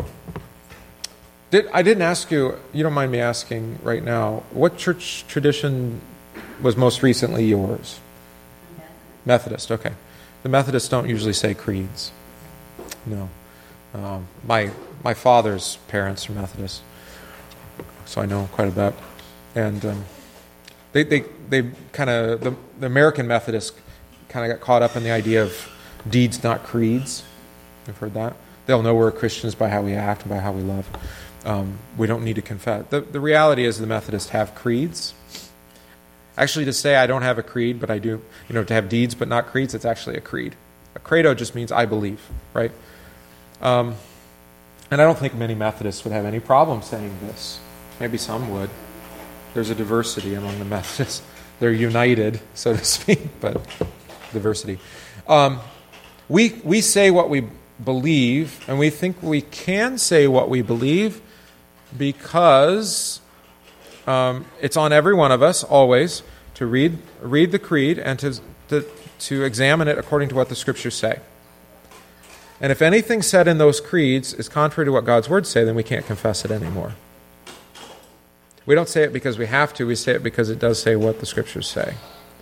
did, I didn't ask you, you don't mind me asking right now, what church tradition was most recently yours? Methodist, okay. The Methodists don't usually say creeds. No. Um, my my father's parents are Methodists, so I know quite a bit. And um, they they they kind of the, the American Methodists kind of got caught up in the idea of deeds, not creeds. You've heard that. They'll know we're Christians by how we act and by how we love. Um, we don't need to confess. The the reality is the Methodists have creeds. Actually, to say I don't have a creed, but I do, you know, to have deeds but not creeds, it's actually a creed. A credo just means I believe, right? Um, and I don't think many Methodists would have any problem saying this. Maybe some would. There's a diversity among the Methodists. They're united, so to speak, but diversity. Um, we we say what we believe, and we think we can say what we believe because um, it's on every one of us always to read read the creed and to, to to examine it according to what the Scriptures say. And if anything said in those creeds is contrary to what God's words say, then we can't confess it anymore. We don't say it because we have to. We say it because it does say what the Scriptures say.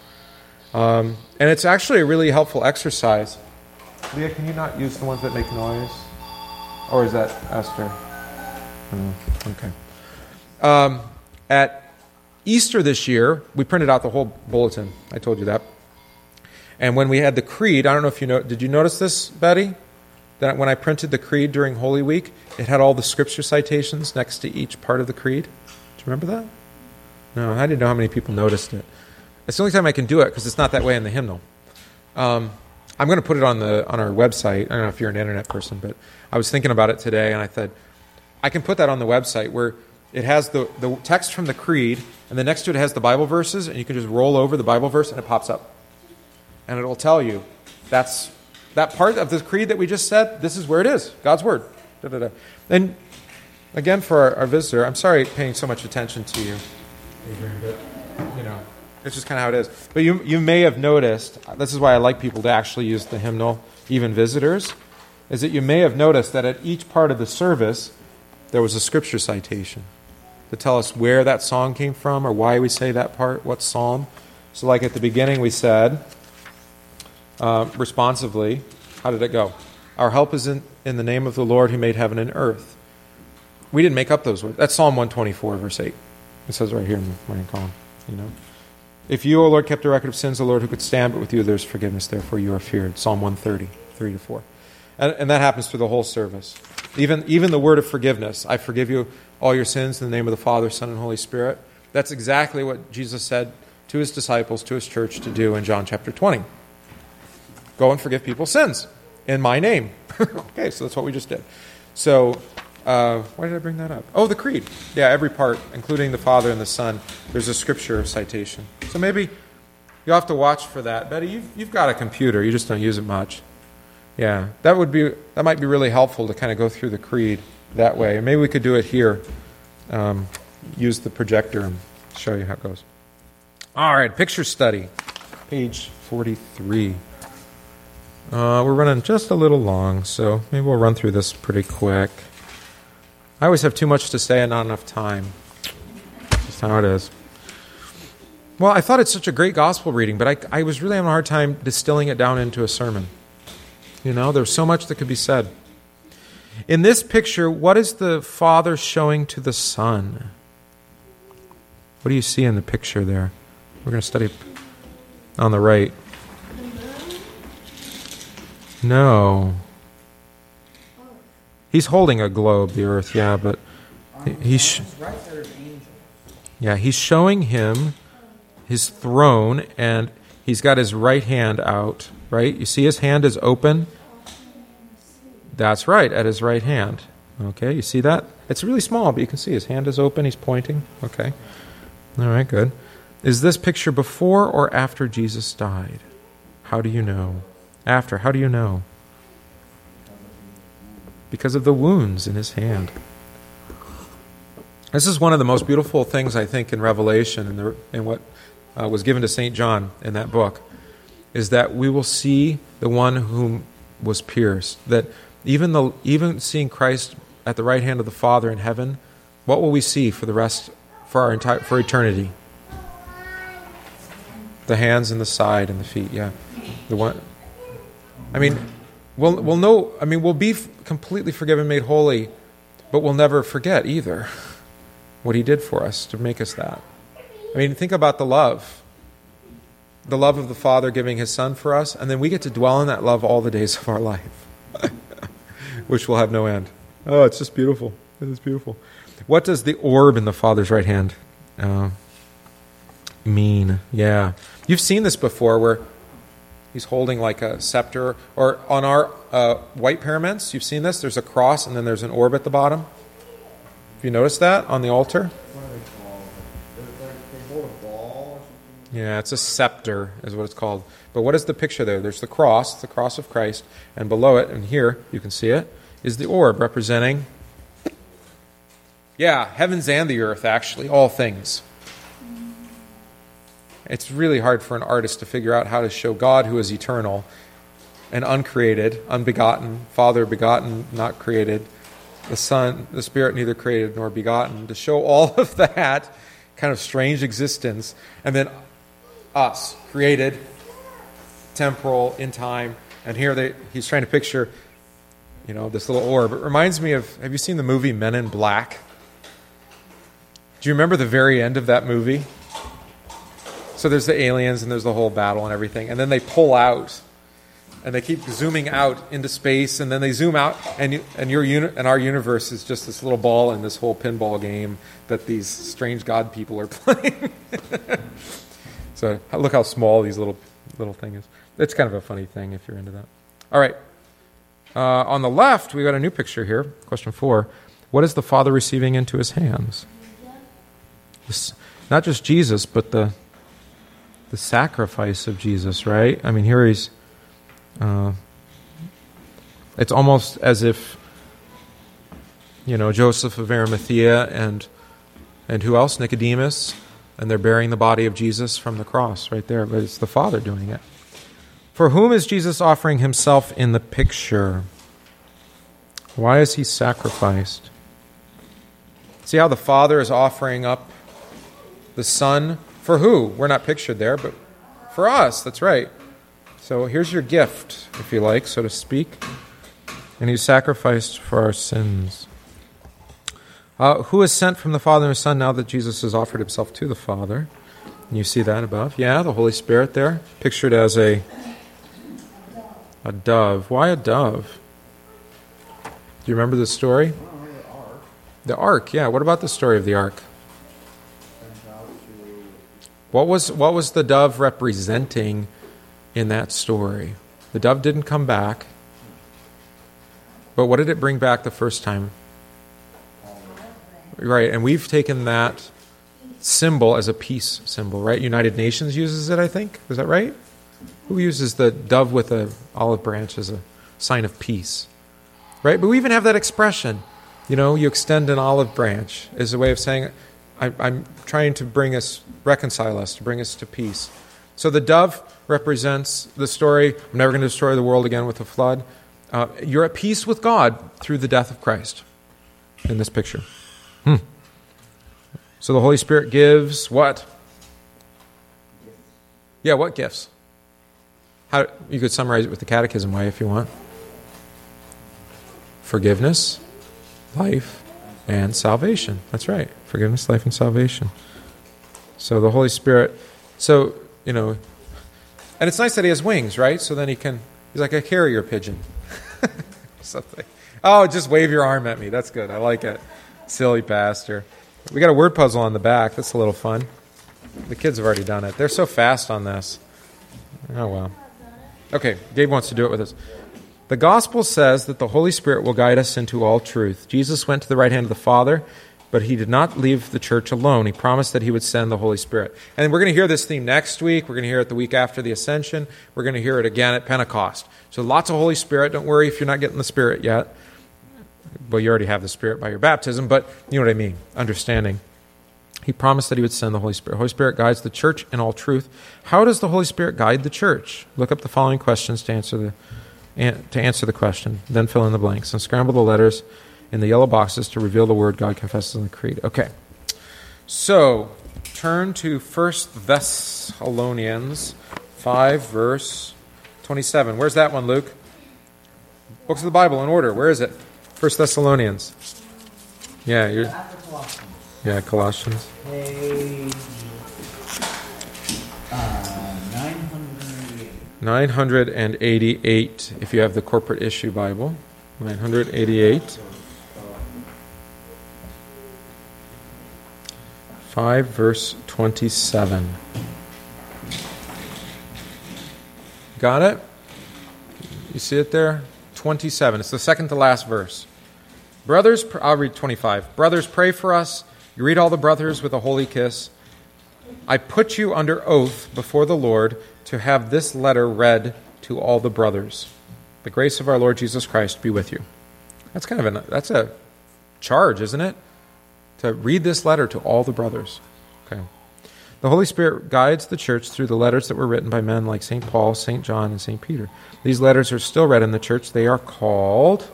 Um, and it's actually a really helpful exercise. Leah, can you not use the ones that make noise? Or is that Esther? Mm, okay. Um, at Easter this year, we printed out the whole bulletin. I told you that. And when we had the creed, I don't know if you know, did you notice this, Betty? That when I printed the creed during Holy Week, it had all the scripture citations next to each part of the creed. Do you remember that? No, I didn't know how many people noticed it. It's the only time I can do it because it's not that way in the hymnal. Um, I'm going to put it on the on our website. I don't know if you're an internet person, but I was thinking about it today, and I thought, I can put that on the website where it has the, the text from the creed, and then next to it has the Bible verses, and you can just roll over the Bible verse, and it pops up. And it'll tell you, that's that part of the creed that we just said, this is where it is, God's Word. Da, da, da. And again, for our, our visitor, I'm sorry paying so much attention to you, Adrian, but, you know, it's just kind of how it is. But you you may have noticed, this is why I like people to actually use the hymnal, even visitors, is that you may have noticed that at each part of the service, there was a scripture citation to tell us where that song came from or why we say that part, what psalm. So like at the beginning we said, uh, responsively, how did it go? Our help is in, in the name of the Lord who made heaven and earth. We didn't make up those words. That's Psalm one twenty-four, verse eight. It says right here in the morning column, you know. If you, O Lord, kept a record of sins, the Lord who could stand, but with you there's forgiveness, therefore you are feared. Psalm one thirty, three to four. And, and that happens through the whole service. Even, even the word of forgiveness. I forgive you all your sins in the name of the Father, Son, and Holy Spirit. That's exactly what Jesus said to his disciples, to his church to do in John chapter twenty. Go and forgive people's sins in my name. Okay, so that's what we just did. So, uh, why did I bring that up? Oh, the creed. Yeah, every part, including the Father and the Son, there's a scripture citation. So maybe you'll have to watch for that. Betty, you've, you've got a computer. You just don't use it much. Yeah, that would be that might be really helpful to kind of go through the creed that way. And maybe we could do it here. Um, use the projector and show you how it goes. All right, picture study, page forty-three. Uh, we're running just a little long, so maybe we'll run through this pretty quick. I always have too much to say and not enough time. That's how it is. Well, I thought it's such a great gospel reading, but I, I was really having a hard time distilling it down into a sermon. You know, there's so much that could be said. In this picture, what is the Father showing to the Son? What do you see in the picture there? We're going to study on the right. No. He's holding a globe, the earth, yeah, but he's yeah, he's showing him his throne, and he's got his right hand out, right? You see his hand is open? That's right, at his right hand. Okay, you see that? It's really small, but you can see his hand is open. He's pointing. Okay. All right, good. Is this picture before or after Jesus died? How do you know? After. How do you know? Because of the wounds in his hand. This is one of the most beautiful things, I think, in Revelation and in, in what uh, was given to Saint John in that book, is that we will see the one whom was pierced. That even the even seeing Christ at the right hand of the Father in heaven, what will we see for the rest, for our entire, for eternity? The hands and the side and the feet. Yeah, the one. I mean, we'll we'll know. I mean, we'll be f- completely forgiven, made holy, but we'll never forget either what he did for us to make us that. I mean, think about the love. The love of the Father giving his Son for us, and then we get to dwell in that love all the days of our life, which will have no end. Oh, it's just beautiful. It is beautiful. What does the orb in the Father's right hand uh, mean? Yeah. You've seen this before where he's holding like a scepter, or on our uh, white paraments, you've seen this? There's a cross and then there's an orb at the bottom. Have you noticed that on the altar? What are they called? They're like, they hold a ball or something? Yeah, it's a scepter is what it's called. But what is the picture there? There's the cross, the cross of Christ, and below it, and here, you can see it, is the orb representing, yeah, heavens and the earth, actually, all things. It's really hard for an artist to figure out how to show God, who is eternal and uncreated, unbegotten, Father begotten, not created, the Son, the Spirit neither created nor begotten, to show all of that kind of strange existence, and then us, created, temporal, in time, and here they, he's trying to picture, you know, this little orb. It reminds me of, have you seen the movie Men in Black? Do you remember the very end of that movie? So there's the aliens and there's the whole battle and everything, and then they pull out, and they keep zooming out into space, and then they zoom out, and you, and your uni, and our universe is just this little ball in this whole pinball game that these strange god people are playing. So look how small these little little thing is. It's kind of a funny thing if you're into that. All right. Uh, on the left, we got a new picture here. Question four: what is the Father receiving into his hands? This, not just Jesus, but the the sacrifice of Jesus, right? I mean, here he's. Uh, it's almost as if, you know, Joseph of Arimathea and and who else? Nicodemus, and they're bearing the body of Jesus from the cross right there, but it's the Father doing it. For whom is Jesus offering himself in the picture? Why is he sacrificed? See how the Father is offering up the Son for who? We're not pictured there, but for us, that's right. So here's your gift, if you like, so to speak. And he sacrificed for our sins. Uh, who is sent from the Father and the Son now that Jesus has offered himself to the Father? And you see that above? Yeah, the Holy Spirit there, pictured as a a dove. Why a dove? Do you remember the story? Oh, the ark. The ark, yeah. What about the story of the ark? What was what was the dove representing in that story? The dove didn't come back. But what did it bring back the first time? Right, and we've taken that symbol as a peace symbol, right? United Nations uses it, I think. Is that right? Who uses the dove with an olive branch as a sign of peace? Right? But we even have that expression. You know, you extend an olive branch as a way of saying, I, I'm trying to bring us, reconcile us, to bring us to peace. So the dove represents the story, I'm never going to destroy the world again with a flood. Uh, you're at peace with God through the death of Christ in this picture. Hmm. So the Holy Spirit gives what? Yeah, what gifts? How you could summarize it with the catechism way if you want. Forgiveness, life, and salvation. That's right. Forgiveness, life, and salvation. So the Holy Spirit, so, you know, and it's nice that he has wings, right? So then he can, he's like a carrier pigeon. Something. Oh, just wave your arm at me. That's good. I like it. Silly pastor. We got a word puzzle on the back. That's a little fun. The kids have already done it. They're so fast on this. Oh, well. Okay, Gabe wants to do it with us. The gospel says that the Holy Spirit will guide us into all truth. Jesus went to the right hand of the Father, but he did not leave the church alone. He promised that he would send the Holy Spirit. And we're going to hear this theme next week. We're going to hear it the week after the Ascension. We're going to hear it again at Pentecost. So lots of Holy Spirit. Don't worry if you're not getting the Spirit yet. Well, you already have the Spirit by your baptism, but you know what I mean, understanding. He promised that he would send the Holy Spirit. The Holy Spirit guides the church in all truth. How does the Holy Spirit guide the church? Look up the following questions to answer the to answer the question. Then fill in the blanks. And scramble the letters in the yellow boxes to reveal the word God confesses in the creed. Okay. So, turn to First Thessalonians five, verse twenty-seven. Where's that one, Luke? Books of the Bible in order. Where is it? First Thessalonians. Yeah, you're... Yeah, Colossians. Page uh, nine hundred eighty-eight. nine hundred eighty-eight, if you have the Corporate Issue Bible. nine hundred eighty-eight. five, verse twenty-seven. Got it? You see it there? twenty-seven. It's the second to last verse. Brothers, I'll read twenty-five. Brothers, pray for us. You read all the brothers with a holy kiss. I put you under oath before the Lord to have this letter read to all the brothers. The grace of our Lord Jesus Christ be with you. That's kind of a, that's a charge, isn't it? To read this letter to all the brothers. Okay. The Holy Spirit guides the church through the letters that were written by men like Saint Paul, Saint John, and Saint Peter. These letters are still read in the church. They are called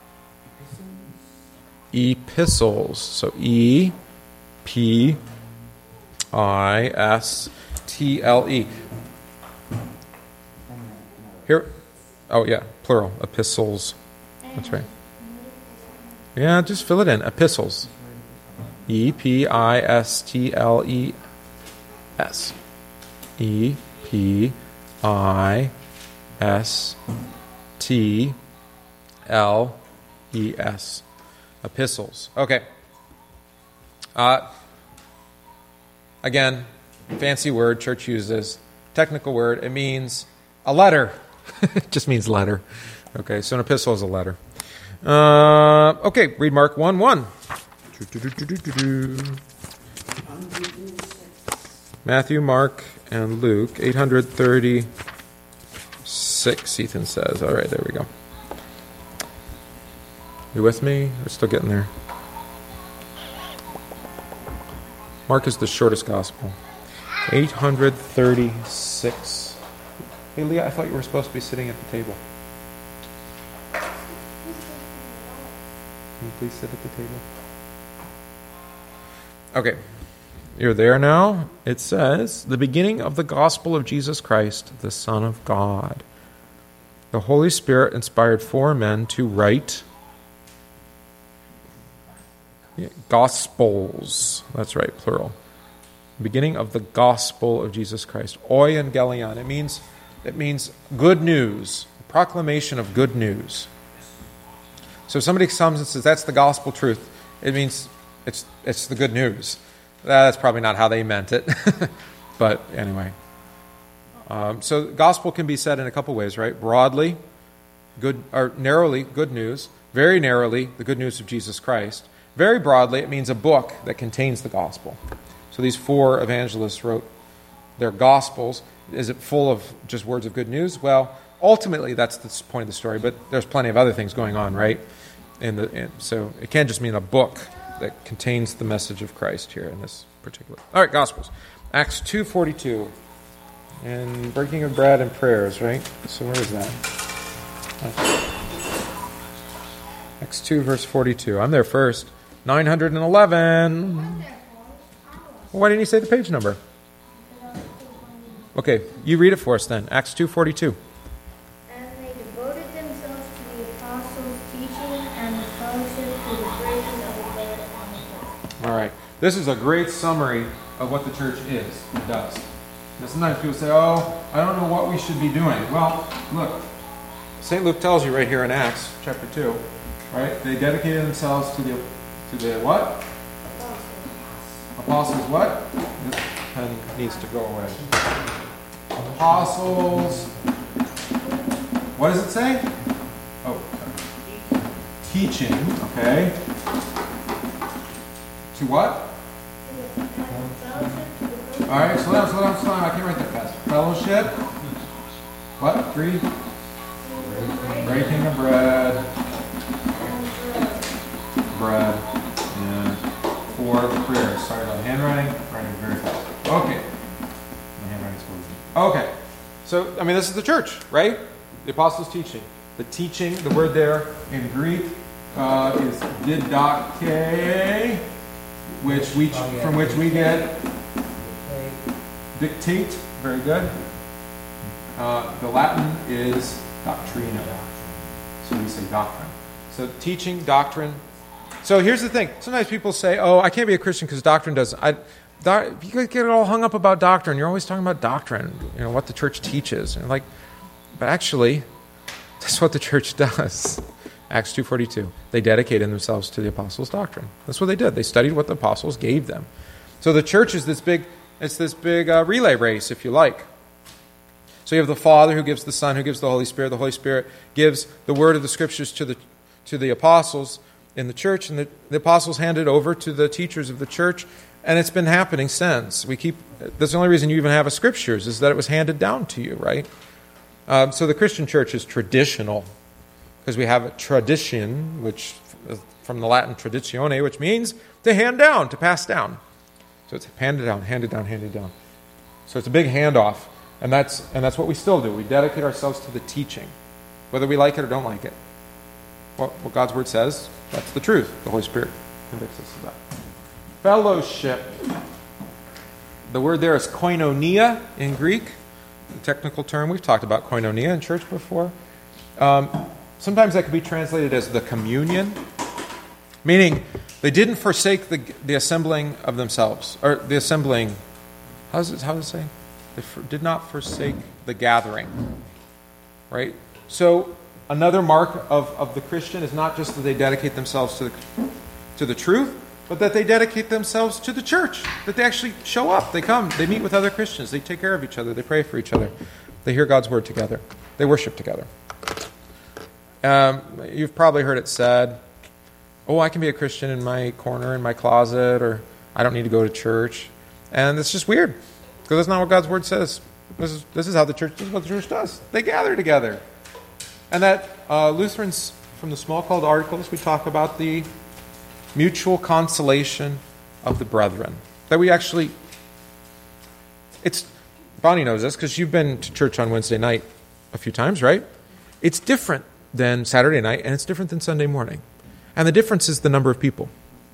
epistles. So E P I S T L E. Here, oh yeah, plural, epistles. That's right. Yeah, just fill it in, epistles. E P I S T L E S. E P I S T L E S. Epistles. Okay. Uh, again, fancy word church uses. Technical word. It means a letter. It just means letter. Okay, so an epistle is a letter. Uh, okay, read Mark one one. Matthew, Mark, and Luke, eight thirty-six, Ethan says. All right, there we go. You with me? We're still getting there. Mark is the shortest gospel. eight thirty-six. Hey, Leah, I thought you were supposed to be sitting at the table. Can you please sit at the table? Okay. You're there now. It says, the beginning of the gospel of Jesus Christ, the Son of God. The Holy Spirit inspired four men to write Gospels. That's right, plural. Beginning of the gospel of Jesus Christ. Euangelion. It means it means good news. Proclamation of good news. So if somebody comes and says that's the gospel truth, it means it's it's the good news. That's probably not how they meant it. But anyway. Um, so gospel can be said in a couple ways, right? Broadly, good or narrowly, good news. Very narrowly, the good news of Jesus Christ. Very broadly, it means a book that contains the gospel. So these four evangelists wrote their gospels. Is it full of just words of good news? Well, ultimately, that's the point of the story, but there's plenty of other things going on, right? In the in, so it can't just mean a book that contains the message of Christ here in this particular. All right, Gospels. Acts two forty-two. And breaking of bread and prayers, right? So where is that? Acts two, verse forty-two. I'm there first. nine hundred eleven. Well, why didn't you say the page number? Okay, you read it for us then. Acts two forty-two. And they devoted themselves to the apostles' teaching and the fellowship to the breaking of the bread and the prayer. All right. This is a great summary of what the church is and does. Now, sometimes people say, oh, I don't know what we should be doing. Well, look, Saint Luke tells you right here in Acts chapter two, right? They dedicated themselves to the to the what? Apostles what? This pen needs to go away. Apostles. What does it say? teaching, okay? To what? All right, slow down, slow down, slow down. I can't write that fast. Fellowship. What? Three? Breaking of bread. Bread. And four, prayers. Sorry about handwriting. Writing very fast. Okay. My handwriting's closing. Okay. So, I mean, this is the church, right? The apostles' teaching. The teaching, the word there in Greek uh, is didache, which we, from which we get dictate. Very good. Uh, the Latin is doctrina. So we say doctrine. So teaching, doctrine. So here's the thing. Sometimes people say, oh, I can't be a Christian because doctrine doesn't. I, doc, you get all hung up about doctrine. You're always talking about doctrine, you know, what the church teaches. And like, but actually, that's what the church does. Acts two forty-two. They dedicated themselves to the apostles' doctrine. That's what they did. They studied what the apostles gave them. So the church is this big, it's this big uh, relay race, if you like. So you have the Father who gives the Son, who gives the Holy Spirit. The Holy Spirit gives the word of the Scriptures to the to the apostles in the church, and the, the apostles hand it over to the teachers of the church, and it's been happening since. We keep. That's the only reason you even have a Scriptures, is that it was handed down to you, right? Um, so the Christian church is traditional, because we have a tradition, which from the Latin traditione, which means to hand down, to pass down. So it's handed down, handed down, handed down. So it's a big handoff. And that's and that's what we still do. We dedicate ourselves to the teaching, whether we like it or don't like it. What, what God's Word says, that's the truth. The Holy Spirit convicts us of that. Fellowship. The word there is koinonia in Greek, the technical term. We've talked about koinonia in church before. Um, sometimes that could be translated as the communion, meaning they didn't forsake the, the assembling of themselves, or the assembling, how does it, how does it say? They for, did not forsake the gathering, right? So another mark of, of the Christian is not just that they dedicate themselves to the, to the truth, but that they dedicate themselves to the church, that they actually show up, they come, they meet with other Christians, they take care of each other, they pray for each other, they hear God's word together, they worship together. Um, you've probably heard it said, oh, I can be a Christian in my corner, in my closet, or I don't need to go to church. And it's just weird, because that's not what God's word says. This is this is how the church, this is what the church does. They gather together. And that uh, Lutherans, from the Smalcald Articles, we talk about the mutual consolation of the brethren. That we actually, it's, Bonnie knows this, because you've been to church on Wednesday night a few times, right? It's different than Saturday night, and it's different than Sunday morning. And the difference is the number of people.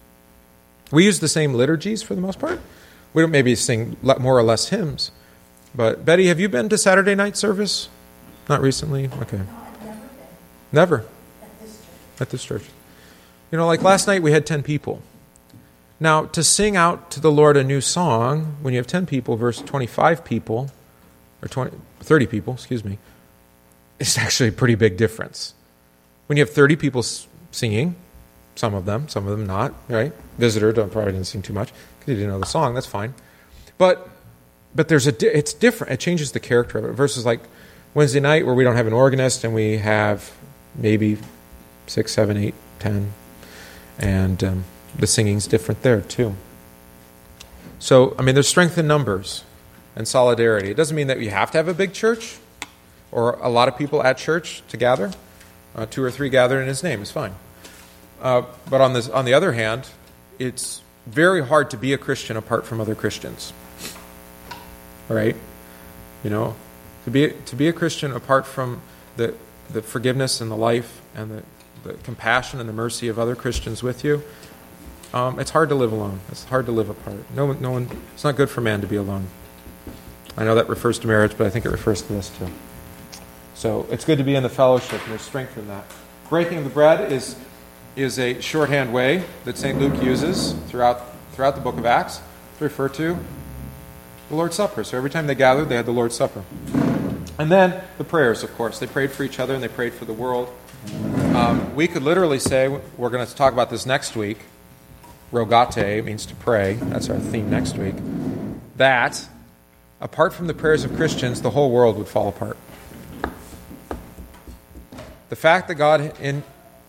We use the same liturgies for the most part. We don't maybe sing more or less hymns. But, Betty, have you been to Saturday night service? Not recently? Okay. No, I've never been Never? at this church. At this church. You know, like last night we had ten people. Now, to sing out to the Lord a new song, when you have ten people versus twenty-five people, or twenty, thirty people, excuse me, it's actually a pretty big difference. When you have thirty people singing, some of them, some of them not, right? Visitor don't, probably didn't sing too much because he didn't know the song, that's fine. But but there's a, it's different. It changes the character of it versus like Wednesday night where we don't have an organist and we have maybe six, seven, eight, ten, and um, the singing's different there too. So, I mean, there's strength in numbers and solidarity. It doesn't mean that you have to have a big church or a lot of people at church to gather. Uh, two or three gathered in His name is fine. Uh, but on this, on the other hand, it's very hard to be a Christian apart from other Christians. All right? You know, to be to be a Christian apart from the the forgiveness and the life and the, the compassion and the mercy of other Christians with you, um, it's hard to live alone. It's hard to live apart. No, no one. It's not good for man to be alone. I know that refers to marriage, but I think it refers to this too. So it's good to be in the fellowship, and there's strength in that. Breaking of the bread is is a shorthand way that Saint Luke uses throughout throughout the book of Acts to refer to the Lord's Supper. So every time they gathered, they had the Lord's Supper. And then the prayers, of course. They prayed for each other and they prayed for the world. Um, we could literally say, we're going to talk about this next week, rogate means to pray. That's our theme next week. That, apart from the prayers of Christians, the whole world would fall apart. The fact that God in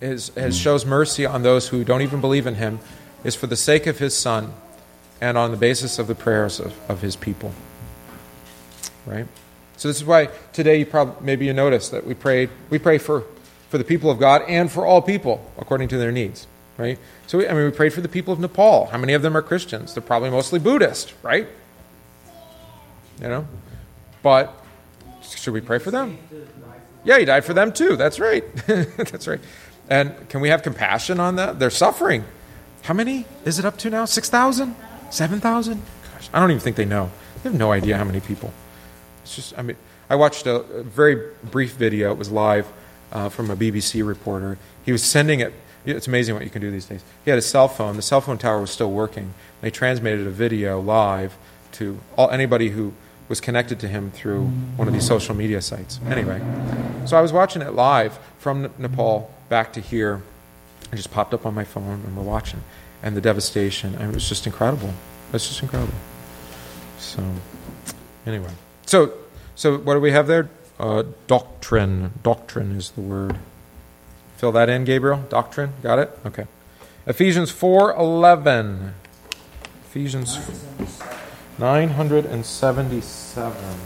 is, is shows mercy on those who don't even believe in him is for the sake of his Son and on the basis of the prayers of, of his people. Right? So this is why today you probably maybe you notice that we prayed we pray for, for the people of God and for all people according to their needs. Right? So we, I mean we prayed for the people of Nepal. How many of them are Christians? They're probably mostly Buddhist, right? You know? But should we pray for them? Yeah, he died for them too. That's right. That's right. And can we have compassion on that? They're suffering. How many is it up to now? six thousand? seven thousand? Gosh, I don't even think they know. They have no idea how many people. It's just, I mean, I watched a, a very brief video. It was live uh, from a B B C reporter. He was sending it. It's amazing what you can do these days. He had a cell phone. The cell phone tower was still working. They transmitted a video live to all, anybody who was connected to him through one of these social media sites. Anyway, so I was watching it live from Nepal back to here. It just popped up on my phone and we're watching. And the devastation, I mean, it was just incredible. It's just incredible. So, anyway. So, so what do we have there? Uh, doctrine. Doctrine is the word. Fill that in, Gabriel. Doctrine. Got it? Okay. Ephesians four eleven. Ephesians nine hundred seventy-seven.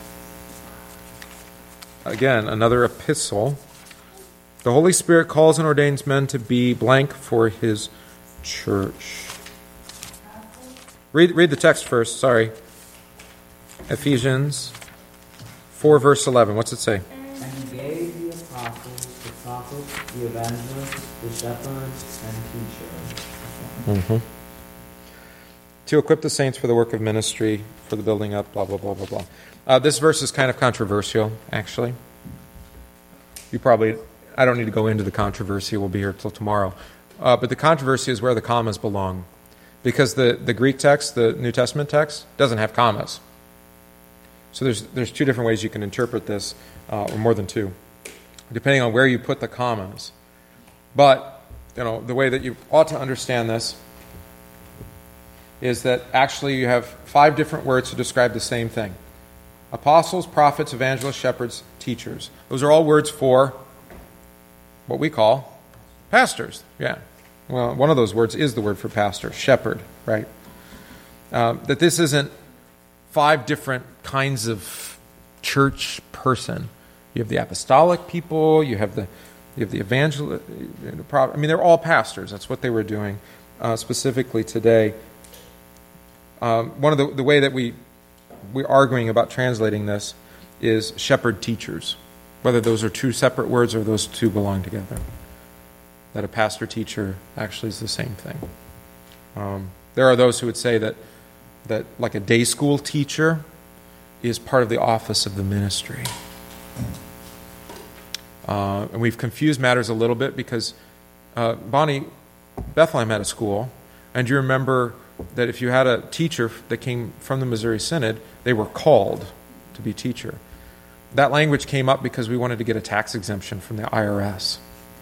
Again, another epistle. The Holy Spirit calls and ordains men to be blank for his church. Read, read the text first. Sorry. Ephesians four, verse eleven. What's it say? And he gave the apostles, the prophets, the evangelists, the shepherds, and teachers. Mm-hmm. To equip the saints for the work of ministry, for the building up, blah, blah, blah, blah, blah. Uh, this verse is kind of controversial, actually. You probably, I don't need to go into the controversy. We'll be here till tomorrow. Uh, but the controversy is where the commas belong. Because the, the Greek text, the New Testament text, doesn't have commas. So there's there's two different ways you can interpret this, uh, or more than two, depending on where you put the commas. But, you know, the way that you ought to understand this is that actually you have five different words to describe the same thing. Apostles, prophets, evangelists, shepherds, teachers. Those are all words for what we call pastors. Yeah. Well, one of those words is the word for pastor, shepherd, right? Um, that this isn't five different kinds of church person. You have the apostolic people, you have the you have the evangel. I mean, they're all pastors. That's what they were doing uh, specifically today. Um, one of the the way that we we're arguing about translating this is shepherd teachers, whether those are two separate words or those two belong together. That a pastor teacher actually is the same thing. Um, there are those who would say that that like a day school teacher is part of the office of the ministry. Uh, and we've confused matters a little bit because uh, Bonnie, Bethlehem had a school, and you remember that if you had a teacher that came from the Missouri Synod, they were called to be teacher. That language came up because we wanted to get a tax exemption from the I R S.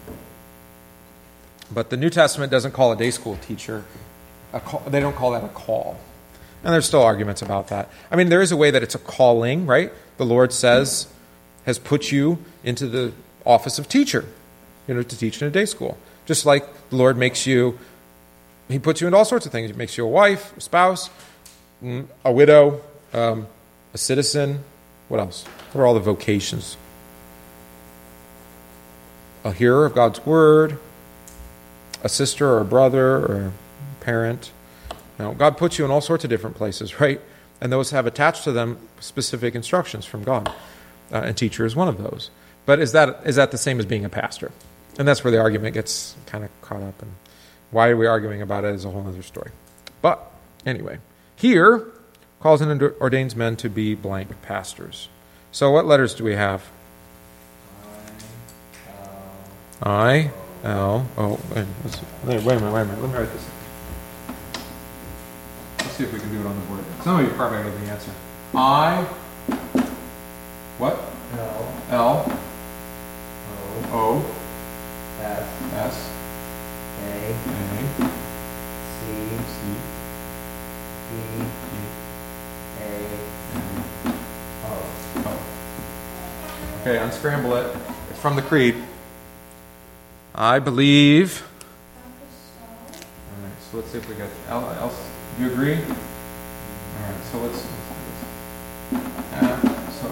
But the New Testament doesn't call a day school teacher, a call, they don't call that a call. And there's still arguments about that. I mean, there is a way that it's a calling, right? The Lord says, has put you into the office of teacher, you know, to teach in a day school. Just like the Lord makes you, he puts you into all sorts of things. He makes you a wife, a spouse, a widow, um, a citizen. What else? What are all the vocations? A hearer of God's word, a sister or a brother or a parent. You know, God puts you in all sorts of different places, right? And those have attached to them specific instructions from God. Uh, and teacher is one of those. But is that is that the same as being a pastor? And that's where the argument gets kind of caught up. And why are we arguing about it is a whole other story. But anyway, here, calls and ordains men to be blank pastors. So what letters do we have? I, L, O. Wait, let's, wait a minute, wait a minute. Let me write this. Let's see if we can do it on the board. Some of you probably know the answer. I, what? L, L, O, O, S, S, A, A, C, C, D, E, A, N, O. O. Okay, unscramble it. It's from the Creed. I believe. All right, so let's see if we got else. Do you agree? All right, so let's. Uh, so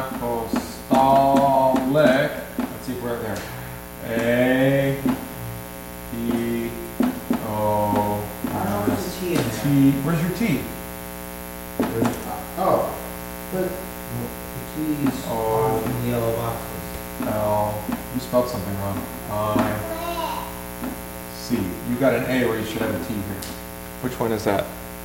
apostolic. Let's see if we're there. A P O. Where's the T in there? T. Where's your T? Oh, but The T's Oh. are in the yellow boxes. L. You spelled something wrong. I. C. You got an A where you should have a T here. Which one is that?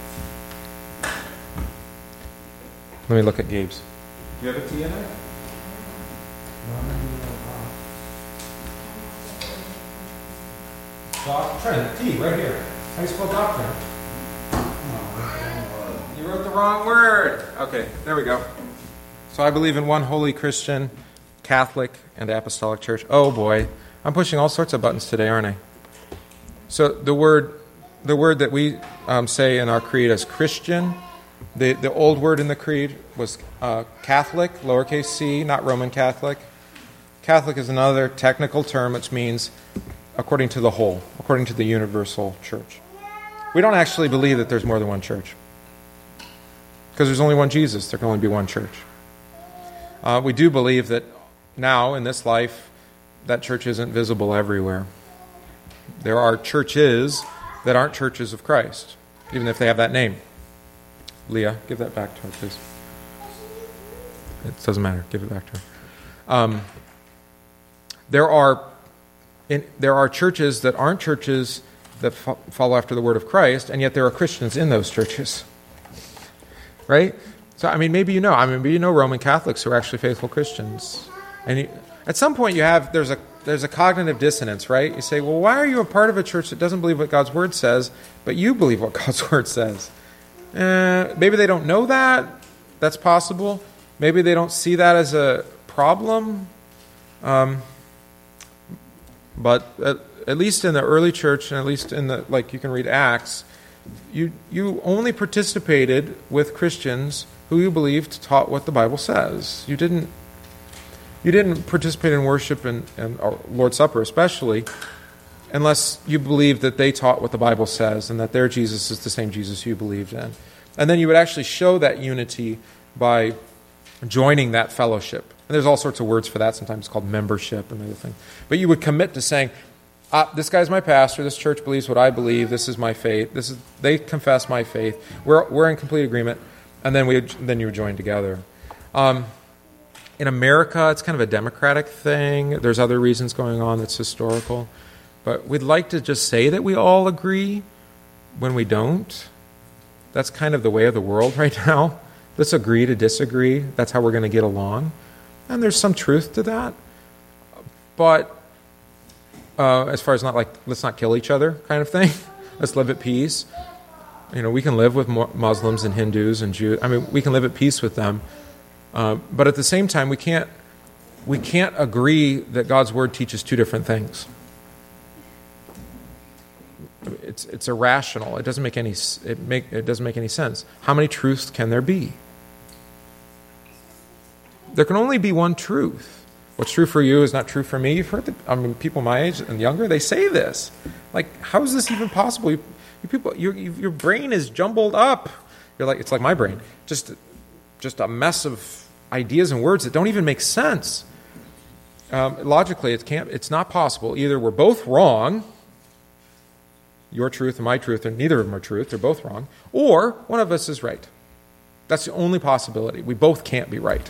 Let me look at Gabe's. Do you have a T in there? Not in the yellow box. Doctrine. T, right here. How do you spell doctrine? You wrote the wrong word. Okay, there we go. So I believe in one holy Christian, Catholic, and Apostolic Church. Oh boy, I'm pushing all sorts of buttons today, aren't I? So the word, the word that we um, say in our creed as Christian, the, the old word in the creed was uh, Catholic, lowercase c, not Roman Catholic. Catholic is another technical term which means according to the whole, according to the universal church. We don't actually believe that there's more than one church. Because there's only one Jesus, there can only be one church. Uh, we do believe that now, in this life, that church isn't visible everywhere. There are churches that aren't churches of Christ, even if they have that name. Leah, give that back to her, please. It doesn't matter. Give it back to her. Um, there are in, there are churches that aren't churches that fo- follow after the word of Christ, and yet there are Christians in those churches. Right? So, I mean, maybe you know. I mean, maybe you know Roman Catholics who are actually faithful Christians. And you, at some point, you have there's a there's a cognitive dissonance, right? You say, well, why are you a part of a church that doesn't believe what God's word says, but you believe what God's word says? Uh, maybe they don't know that. That's possible. Maybe they don't see that as a problem. Um, but at, at least in the early church, and at least in the, like you can read Acts, you you only participated with Christians who you believed taught what the Bible says. You didn't you didn't participate in worship and, and or Lord's Supper especially unless you believed that they taught what the Bible says and that their Jesus is the same Jesus you believed in. And then you would actually show that unity by joining that fellowship. And there's all sorts of words for that. Sometimes it's called membership and other things. But you would commit to saying, ah, this guy's my pastor, this church believes what I believe, this is my faith, this is they confess my faith, we're we're in complete agreement, and then we then you would join together. Um, in America, it's kind of a democratic thing. There's other reasons going on that's historical. But we'd like to just say that we all agree when we don't. That's kind of the way of the world right now. Let's agree to disagree. That's how we're going to get along. And there's some truth to that. But uh, as far as not like, let's not kill each other kind of thing. Let's live at peace. You know, we can live with Muslims and Hindus and Jews. I mean, we can live at peace with them. Uh, but at the same time, we can't we can't agree that God's word teaches two different things. It's it's irrational. It doesn't make any it make it doesn't make any sense. How many truths can there be? There can only be one truth. What's true for you is not true for me. You've heard that. I mean, people my age and younger, they say this. Like, how is this even possible? You, you people, your your brain is jumbled up. You're like, it's like my brain, just just a mess of ideas and words that don't even make sense. Um, logically, it can't. It's not possible. Either we're both wrong. Your truth and my truth, and neither of them are truth. They're both wrong. Or one of us is right. That's the only possibility. We both can't be right.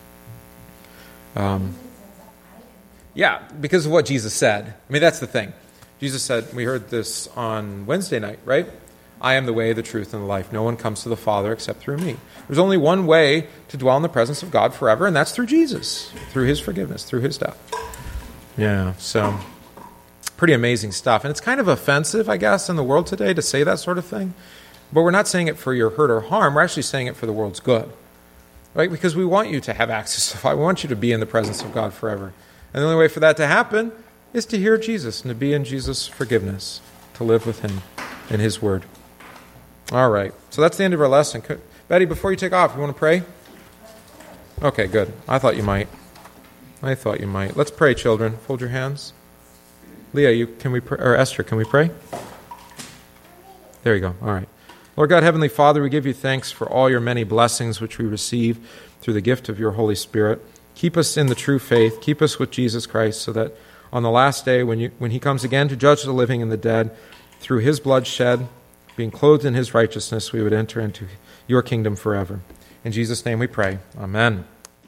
Um, yeah, because of what Jesus said. I mean, that's the thing. Jesus said, we heard this on Wednesday night, right? I am the way, the truth, and the life. No one comes to the Father except through me. There's only one way to dwell in the presence of God forever, and that's through Jesus, through his forgiveness, through his death. Yeah, so pretty amazing stuff. And it's kind of offensive, I guess, in the world today to say that sort of thing. But we're not saying it for your hurt or harm. We're actually saying it for the world's good. Right? Because we want you to have access to God. We want you to be in the presence of God forever. And the only way for that to happen is to hear Jesus and to be in Jesus' forgiveness, to live with him in his word. All right. So that's the end of our lesson. Betty, before you take off, you want to pray? Okay, good. I thought you might. I thought you might. Let's pray, children. Fold your hands. Leah, you, can we pr- or Esther, can we pray? There you go. All right. Lord God, Heavenly Father, we give you thanks for all your many blessings which we receive through the gift of your Holy Spirit. Keep us in the true faith. Keep us with Jesus Christ so that on the last day, when you, when he comes again to judge the living and the dead, through his blood shed, being clothed in his righteousness, we would enter into your kingdom forever. In Jesus' name we pray. Amen.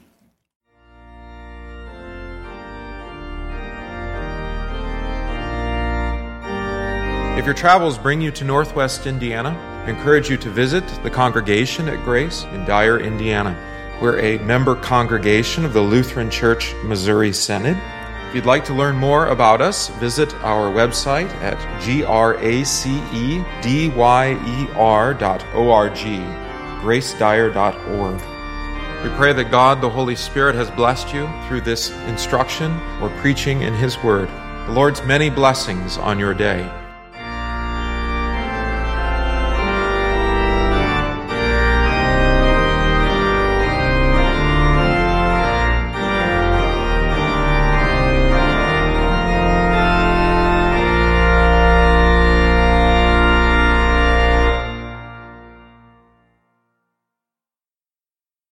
If your travels bring you to Northwest Indiana, I encourage you to visit the congregation at Grace in Dyer, Indiana. We're a member congregation of the Lutheran Church Missouri Synod. If you'd like to learn more about us, visit our website at gracedyer dot org, grace dyer dot org. We pray that God, the Holy Spirit, has blessed you through this instruction or preaching in his word. The Lord's many blessings on your day.